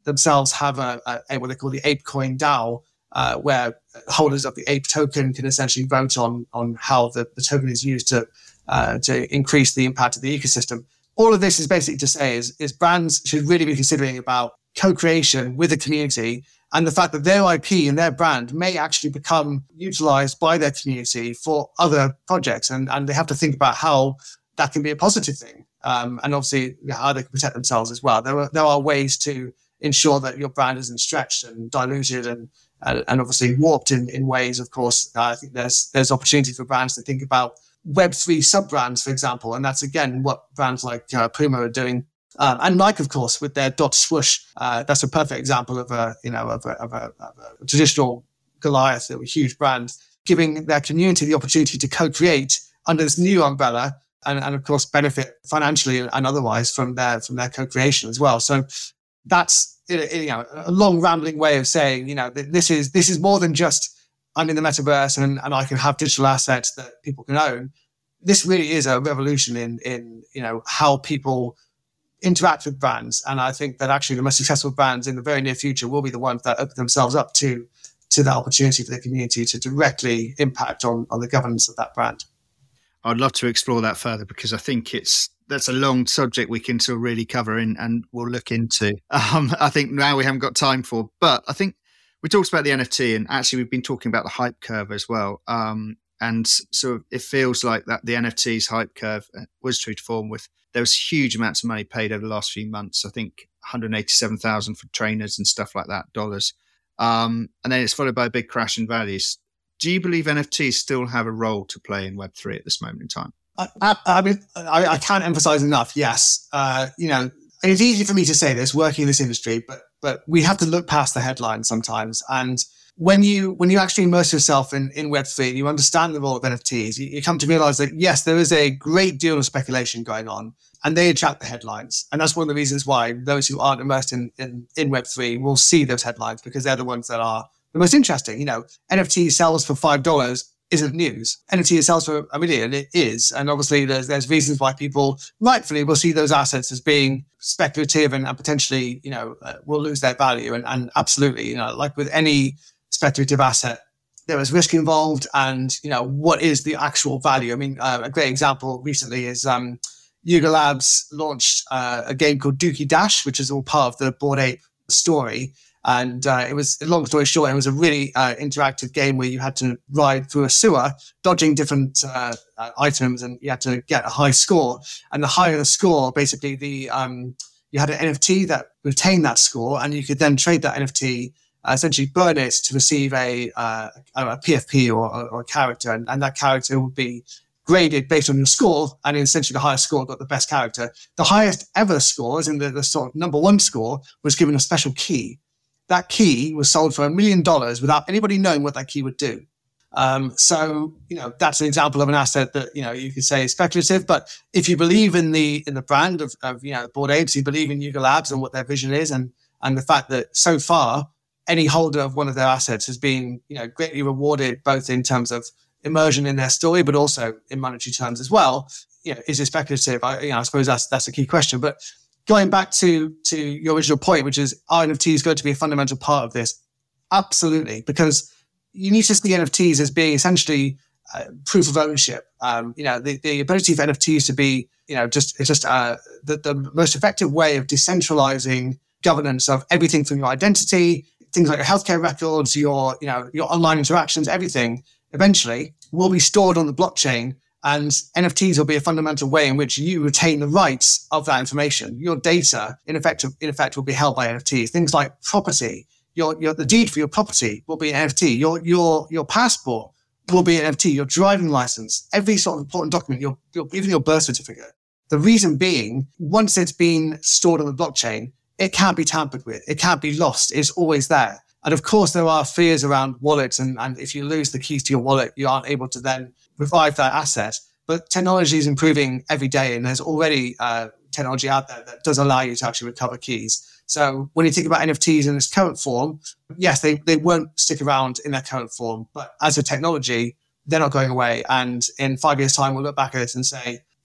themselves have a, a, a what they call the ApeCoin DAO, uh, where holders of the Ape token can essentially vote on on how the, the token is used to uh, to increase the impact of the ecosystem. All of this is basically to say is, is brands should really be considering about co-creation with the community, and the fact that their I P and their brand may actually become utilized by their community for other projects. And, and they have to think about how that can be a positive thing. Um, and obviously how they can protect themselves as well. There are, there are ways to ensure that your brand isn't stretched and diluted and, and, and obviously warped in, in ways, of course. Uh, I think there's, there's opportunity for brands to think about Web three sub-brands, for example. And that's, again, what brands like uh, Puma are doing. Um, and Nike, of course, with their dot swoosh, uh, that's a perfect example of a, you know, of a, of a, of a traditional Goliath, a huge brand, giving their community the opportunity to co-create under this new umbrella, and, and of course benefit financially and otherwise from their from their co-creation as well. So that's, you know, a long rambling way of saying, you know, this is this is more than just I'm in the metaverse and, and I can have digital assets that people can own. This really is a revolution in in you know how people interact with brands. And I think that actually the most successful brands in the very near future will be the ones that open themselves up to, to that opportunity for the community to directly impact on, on the governance of that brand. I'd love to explore that further, because I think it's that's a long subject we can still really cover in, and we'll look into. Um, I think now we haven't got time for, but I think we talked about the N F T, and actually we've been talking about the hype curve as well. Um, and so it feels like that the N F T's hype curve was true to form. With there was huge amounts of money paid over the last few months. I think one hundred eighty-seven thousand for trainers and stuff like that, dollars. Um, and then it's followed by a big crash in values. Do you believe N F Ts still have a role to play in Web three at this moment in time? I, I, I mean, I, I can't emphasize enough. Yes. Uh, you know, it's easy for me to say this working in this industry, but, but we have to look past the headlines sometimes. And when you, when you actually immerse yourself in, in Web three, you understand the role of N F Ts, you, you come to realize that yes, there is a great deal of speculation going on, and they attract the headlines. And that's one of the reasons why those who aren't immersed in, in, in Web three will see those headlines, because they're the ones that are the most interesting. You know, N F T sells for five dollars isn't news. N F T sells for a million, it is. And obviously there's there's reasons why people rightfully will see those assets as being speculative and, and potentially, you know, uh, will lose their value. And, and absolutely, you know, like with any speculative asset, there is risk involved, and, you know, what is the actual value? I mean, uh, a great example recently is um, Yuga Labs launched uh, a game called Dookie Dash, which is all part of the Bored Ape story. And uh, it was, long story short, it was a really uh, interactive game where you had to ride through a sewer, dodging different uh, uh, items, and you had to get a high score. And the higher the score, basically, the um, you had an N F T that retained that score, and you could then trade that N F T, uh, essentially burn it to receive a, uh, a P F P or, or a character, and, and that character would be graded based on your score, and essentially the highest score got the best character. The highest ever score, as in the, the sort of number one score, was given a special key. That key was sold for a million dollars without anybody knowing what that key would do. Um, so, you know, that's an example of an asset that, you know, you could say is speculative. But if you believe in the in the brand of, of you know, Bored Apes, you believe in Yuga Labs and what their vision is, and and the fact that so far any holder of one of their assets has been, you know, greatly rewarded, both in terms of immersion in their story, but also in monetary terms as well. You know, is it speculative? I, you know, I suppose that's that's a key question. But going back to, to your original point, which is, are N F Ts going to be a fundamental part of this? Absolutely, because you need to see N F Ts as being essentially uh, proof of ownership. Um, you know, the, the ability for N F Ts to be, you know, just it's just uh, the, the most effective way of decentralizing governance of everything from your identity, things like your healthcare records, your, you know, your online interactions, everything eventually will be stored on the blockchain. And N F Ts will be a fundamental way in which you retain the rights of that information. Your data, in effect, in effect, will be held by N F Ts. Things like property, your, your the deed for your property will be an N F T. Your your your passport will be an N F T. Your driving license, every sort of important document, your, your even your birth certificate. The reason being, once it's been stored on the blockchain, it can't be tampered with. It can't be lost. It's always there. And of course, there are fears around wallets, and, and if you lose the keys to your wallet, you aren't able to then revive that asset. But technology is improving every day, and there's already uh, technology out there that does allow you to actually recover keys. So when you think about N F Ts in its current form, yes, they, they won't stick around in their current form, but as a technology, they're not going away. And in five years' time, we'll look back at it and say,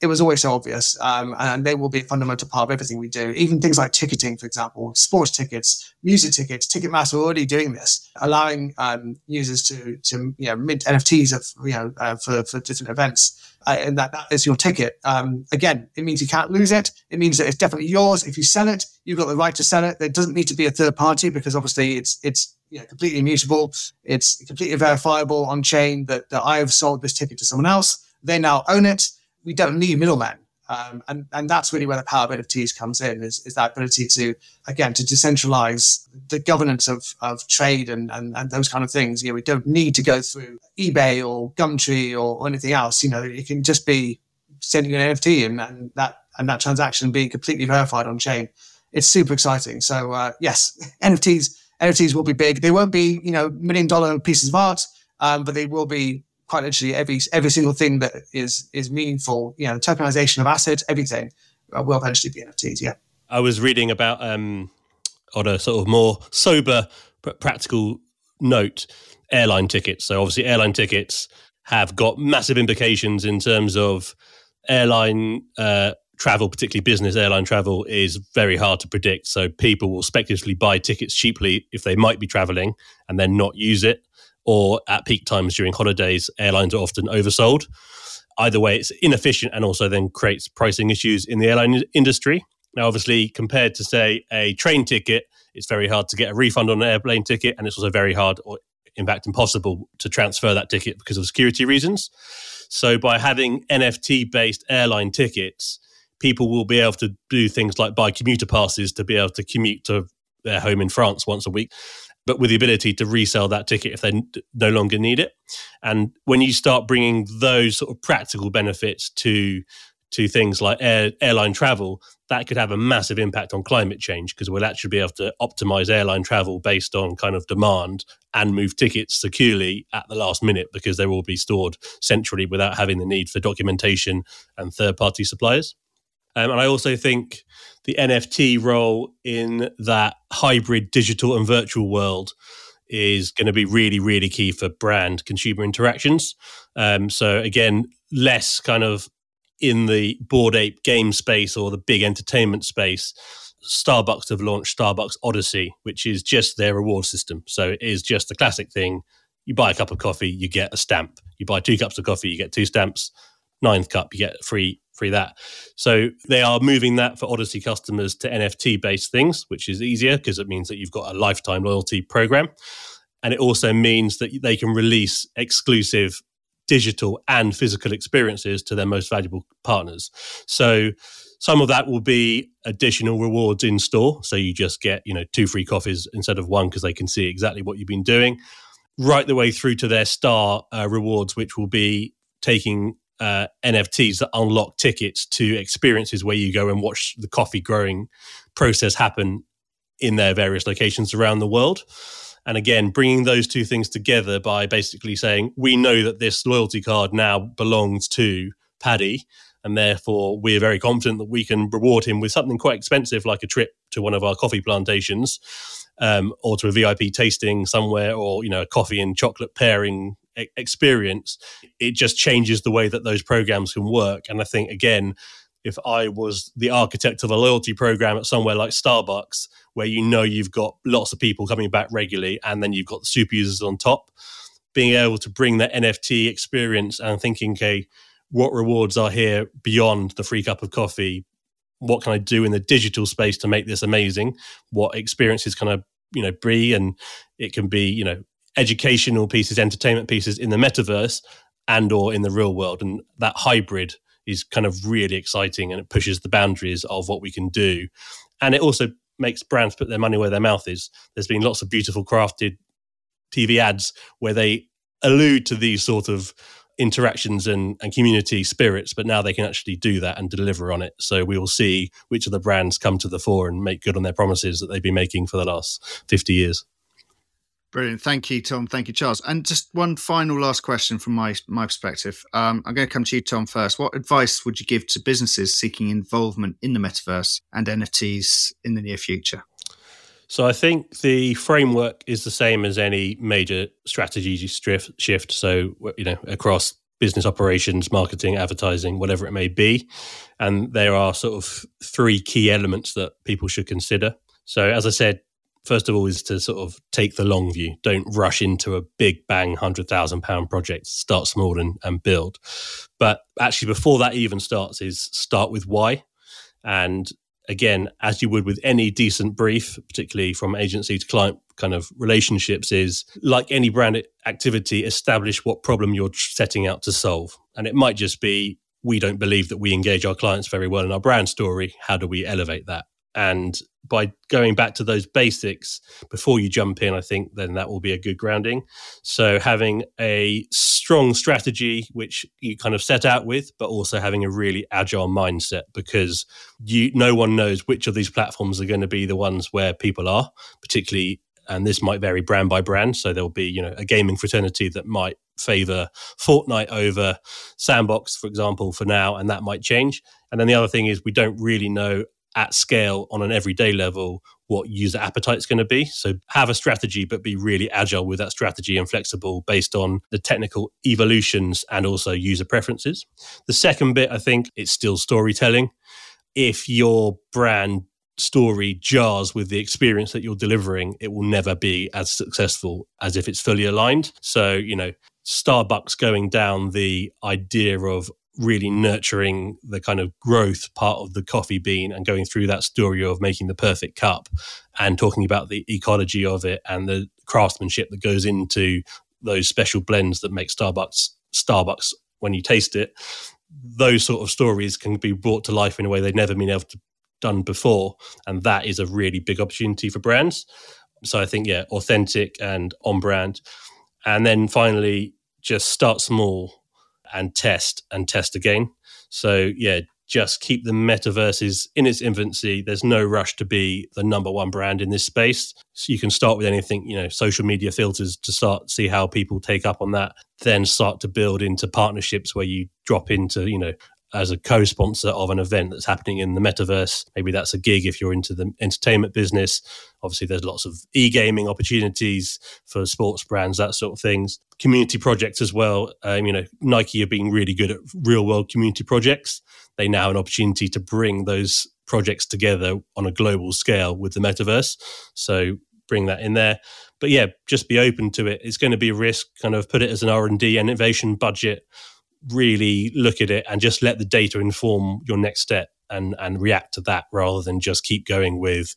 it was always so obvious. Um, and they will be a fundamental part of everything we do. Even things like ticketing, for example, sports tickets, music tickets, Ticketmaster are already doing this, allowing um, users to to you know, mint N F Ts of you know uh, for for different events. Uh, and that, that is your ticket. Um, again, it means you can't lose it. It means that it's definitely yours. If you sell it, you've got the right to sell it. There doesn't need to be a third party because obviously it's it's you know, completely immutable. It's completely verifiable on chain that, that I have sold this ticket to someone else. They now own it. We don't need middlemen. Um, and, and that's really where the power of N F Ts comes in, is, is that ability to, again, to decentralize the governance of, of trade and, and, and those kind of things. You know, we don't need to go through eBay or Gumtree or, or anything else. You know, it can just be sending an N F T and, and that and that transaction being completely verified on chain. It's super exciting. So uh, yes, N F Ts N F Ts will be big. They won't be, you know, million dollar pieces of art, um, but they will be quite literally every every single thing that is is meaningful, you know, tokenization of assets, everything uh, will eventually be N F Ts. Yeah. I was reading about um, on a sort of more sober, but practical note, airline tickets. So obviously, airline tickets have got massive implications in terms of airline uh, travel, particularly business airline travel, is very hard to predict. So people will speculatively buy tickets cheaply if they might be traveling and then not use it. Or at peak times during holidays, airlines are often oversold. Either way, it's inefficient and also then creates pricing issues in the airline industry. Now, obviously, compared to, say, a train ticket, it's very hard to get a refund on an airplane ticket, and it's also very hard, or in fact impossible, to transfer that ticket because of security reasons. So by having N F T-based airline tickets, people will be able to do things like buy commuter passes to be able to commute to their home in France once a week, but with the ability to resell that ticket if they n- no longer need it. And when you start bringing those sort of practical benefits to to things like air, airline travel, that could have a massive impact on climate change, because we'll actually be able to optimize airline travel based on kind of demand and move tickets securely at the last minute, because they will be stored centrally without having the need for documentation and third-party suppliers. Um, and I also think the N F T role in that hybrid digital and virtual world is going to be really, really key for brand consumer interactions. Um, so again, less kind of in the Bored Ape game space or the big entertainment space. Starbucks have launched Starbucks Odyssey, which is just their reward system. So it is just the classic thing. You buy a cup of coffee, you get a stamp. You buy two cups of coffee, you get two stamps. Ninth cup, you get free free that. So they are moving that for Odyssey customers to N F T-based things, which is easier because it means that you've got a lifetime loyalty program. And it also means that they can release exclusive digital and physical experiences to their most valuable partners. So some of that will be additional rewards in store. So you just get, you know, two free coffees instead of one because they can see exactly what you've been doing, right the way through to their star uh, rewards, which will be taking uh, N F Ts that unlock tickets to experiences where you go and watch the coffee growing process happen in their various locations around the world. And again, bringing those two things together by basically saying, we know that this loyalty card now belongs to Paddy, and therefore we're very confident that we can reward him with something quite expensive, like a trip to one of our coffee plantations, um, or to a V I P tasting somewhere, or, you know, a coffee and chocolate pairing e- experience. It just changes the way that those programs can work. And I think, again, if I was the architect of a loyalty program at somewhere like Starbucks, where you know you've got lots of people coming back regularly, and then you've got the super users on top, being able to bring that N F T experience and thinking, okay, what rewards are here beyond the free cup of coffee? What can I do in the digital space to make this amazing? What experiences can I, you know, be? And it can be, you know, educational pieces, entertainment pieces in the metaverse and or in the real world. And that hybrid is kind of really exciting, and it pushes the boundaries of what we can do. And it also makes brands put their money where their mouth is. There's been lots of beautiful crafted T V ads where they allude to these sort of interactions and, and community spirits, but now they can actually do that and deliver on it. So we will see which of the brands come to the fore and make good on their promises that they've been making for the last fifty years. Brilliant. Thank you, Tom. Thank you, Charles. And just one final last question from my, my perspective. Um, I'm going to come to you, Tom, first. What advice would you give to businesses seeking involvement in the metaverse and N F Ts in the near future? So I think the framework is the same as any major strategy shift. So, you know, across business operations, marketing, advertising, whatever it may be. And there are sort of three key elements that people should consider. So as I said, first of all is to sort of take the long view. Don't rush into a big bang one hundred thousand pound project. Start small and, and build. But actually before that even starts is start with why. And again, as you would with any decent brief, particularly from agency to client kind of relationships, is like any brand activity, establish what problem you're setting out to solve. And it might just be, we don't believe that we engage our clients very well in our brand story. How do we elevate that? And by going back to those basics before you jump in, I think then that will be a good grounding. So having a strong strategy, which you kind of set out with, but also having a really agile mindset, because you no one knows which of these platforms are going to be the ones where people are, particularly, and this might vary brand by brand. So there'll be, you know, a gaming fraternity that might favor Fortnite over Sandbox, for example, for now, and that might change. And then the other thing is we don't really know at scale on an everyday level what user appetite is going to be. So have a strategy, but be really agile with that strategy and flexible based on the technical evolutions and also user preferences. The second bit, I think, it's still storytelling. If your brand story jars with the experience that you're delivering, it will never be as successful as if it's fully aligned. So, you know, Starbucks going down the idea of really nurturing the kind of growth part of the coffee bean and going through that story of making the perfect cup and talking about the ecology of it and the craftsmanship that goes into those special blends that make Starbucks Starbucks when you taste it. Those sort of stories can be brought to life in a way they've never been able to done before. And that is a really big opportunity for brands. So I think, yeah, authentic and on brand. And then finally, just start small and test and test again. So yeah, just keep the metaverses in its infancy. There's no rush to be the number one brand in this space. So you can start with anything, you know, social media filters to start, see how people take up on that, then start to build into partnerships where you drop into, you know, as a co-sponsor of an event that's happening in the metaverse. Maybe that's a gig if you're into the entertainment business. Obviously, there's lots of e-gaming opportunities for sports brands, that sort of things. Community projects as well. Um, you know, Nike have been really good at real-world community projects. They now have an opportunity to bring those projects together on a global scale with the metaverse. So bring that in there. But yeah, just be open to it. It's going to be a risk. Kind of put it as an R and D and innovation budget. Really look at it and just let the data inform your next step and and react to that rather than just keep going with,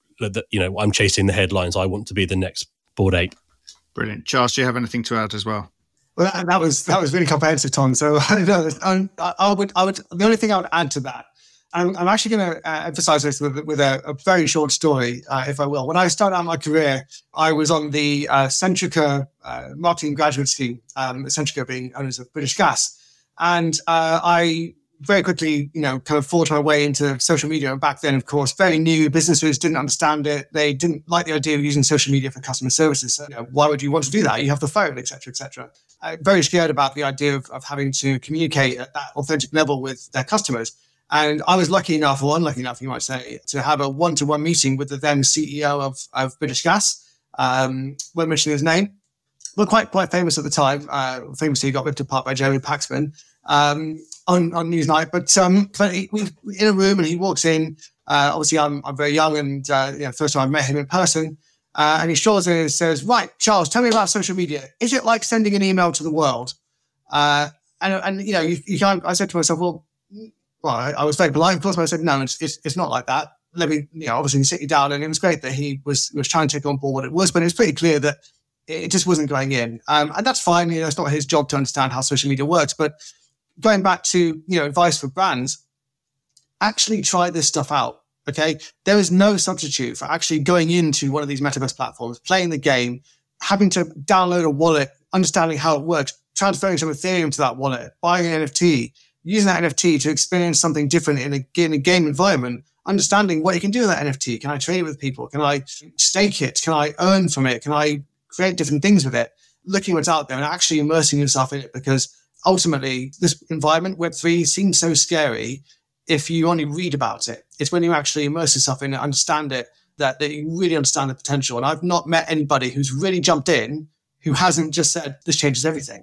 you know, I'm chasing the headlines. I want to be the next Bored Ape. Brilliant. Charles, do you have anything to add as well? Well, that was that was really comprehensive, Tom. So I, I would I would the only thing I would add to that, I'm, I'm actually going to uh, emphasize this with, with a, a very short story, uh, if I will. When I started out my career, I was on the uh, Centrica uh, marketing graduate scheme, um, Centrica being owners of British Gas. And uh, I very quickly, you know, kind of fought my way into social media. And back then, of course, very new businesses didn't understand it. They didn't like the idea of using social media for customer services. So, you know, why would you want to do that? You have the phone, et cetera, et cetera. I'm very scared about the idea of, of having to communicate at that authentic level with their customers. And I was lucky enough, or unlucky enough, you might say, to have a one-to-one meeting with the then C E O of, of British Gas. Um, won't mention his name, but quite quite famous at the time. Uh, famously got ripped apart by Jeremy Paxman um, on, on Newsnight. But um, we we in a room, and he walks in. Uh, obviously, I'm I'm very young, and uh, you know, first time I met him in person. Uh, and he strolls in and says, "Right, Charles, tell me about social media. Is it like sending an email to the world?" Uh, and and you know, you, you can't. I said to myself, "Well." Well, I, I was very polite, of course, but I said, no, it's, it's it's not like that. Let me, you know, obviously sit you down. And it was great that he was was trying to take on board what it was, but it was pretty clear that it just wasn't going in. Um, and that's fine. You know, it's not his job to understand how social media works. But going back to, you know, advice for brands, actually try this stuff out, okay? There is no substitute for actually going into one of these metaverse platforms, playing the game, having to download a wallet, understanding how it works, transferring some Ethereum to that wallet, buying an N F T, using that N F T to experience something different in a, in a game environment, understanding what you can do with that N F T. Can I trade it with people? Can I stake it? Can I earn from it? Can I create different things with it? Looking what's out there and actually immersing yourself in it, because ultimately this environment, Web three, seems so scary if you only read about it. It's when you actually immerse yourself in it, understand it, that, that you really understand the potential. And I've not met anybody who's really jumped in who hasn't just said, this changes everything.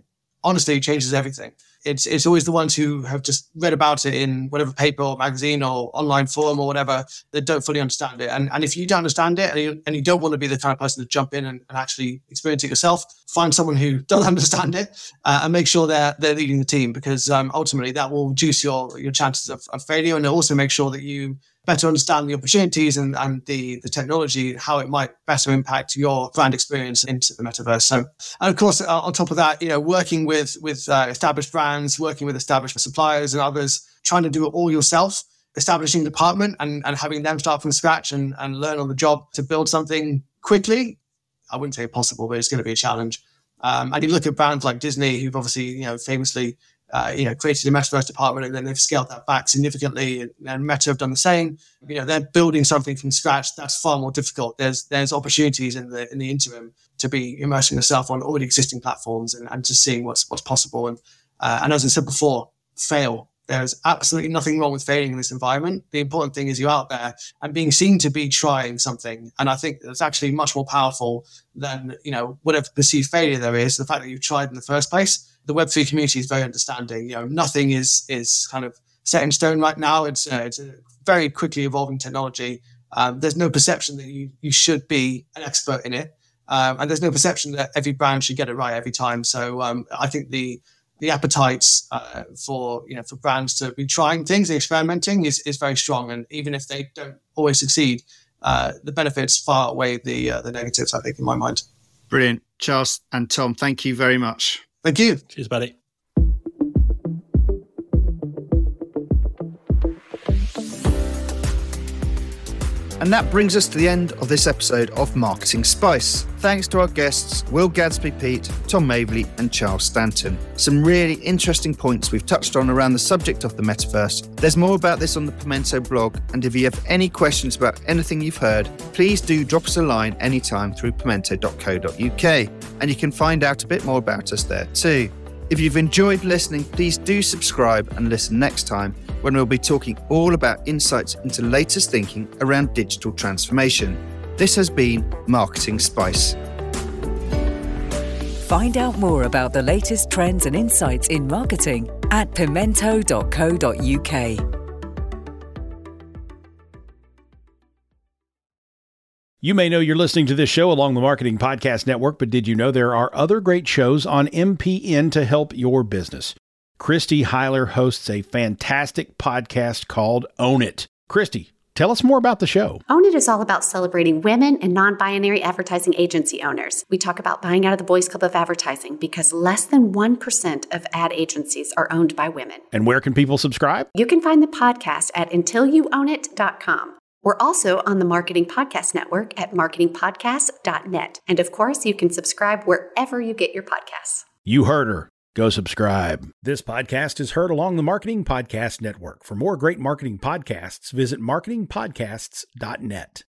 honestly changes everything. It's it's always the ones who have just read about it in whatever paper or magazine or online forum or whatever that don't fully understand it. And and if you don't understand it and you, and you don't want to be the kind of person to jump in and, and actually experience it yourself, find someone who does understand it uh, and make sure they're they're leading the team, because um, ultimately that will reduce your your chances of, of failure, and also make sure that you better understand the opportunities and, and the, the technology, how it might better impact your brand experience into the metaverse. So, and of course, uh, on top of that, you know, working with, with uh, established brands, working with established suppliers and others, trying to do it all yourself, establishing a department and, and having them start from scratch and, and learn on the job to build something quickly. I wouldn't say possible, but it's going to be a challenge. Um, and you look at brands like Disney, who've obviously, you know, famously Uh, you know, created a metaverse department, and then they've scaled that back significantly. And, and Meta have done the same. You know, they're building something from scratch. That's far more difficult. There's there's opportunities in the in the interim to be immersing yourself on already existing platforms and, and just seeing what's what's possible. And uh, and as I said before, fail. There's absolutely nothing wrong with failing in this environment. The important thing is you're out there and being seen to be trying something. And I think that's actually much more powerful than, you know, whatever perceived failure there is. The fact that you've tried in the first place. The Web three community is very understanding. You know, nothing is is kind of set in stone right now. It's uh, it's a very quickly evolving technology. Um, there's no perception that you you should be an expert in it, um, and there's no perception that every brand should get it right every time. So um, I think the the appetite uh, for you know for brands to be trying things and experimenting is is very strong. And even if they don't always succeed, uh, the benefits far outweigh the uh, the negatives, I think, in my mind. Brilliant. Charles and Tom, thank you very much. Thank you. Cheers, buddy. And that brings us to the end of this episode of Marketing Spice. Thanks to our guests, Will Gadsby-Peat, Tom Maveley and Charles Stanton. Some really interesting points we've touched on around the subject of the metaverse. There's more about this on the Pimento blog, and if you have any questions about anything you've heard, please do drop us a line anytime through pimento dot co dot uk, and you can find out a bit more about us there too. If you've enjoyed listening, please do subscribe and listen next time, when we'll be talking all about insights into latest thinking around digital transformation. This has been Marketing Spice. Find out more about the latest trends and insights in marketing at pimento dot co dot uk. You may know you're listening to this show along the Marketing Podcast Network, but did you know there are other great shows on M P N to help your business? Christy Heiler hosts a fantastic podcast called Own It. Christy, tell us more about the show. Own It is all about celebrating women and non-binary advertising agency owners. We talk about buying out of the Boys Club of Advertising because less than one percent of ad agencies are owned by women. And where can people subscribe? You can find the podcast at until you own it dot com. We're also on the Marketing Podcast Network at marketing podcast dot net. And of course, you can subscribe wherever you get your podcasts. You heard her. Go subscribe. This podcast is heard along the Marketing Podcast Network. For more great marketing podcasts, visit marketing podcasts dot net.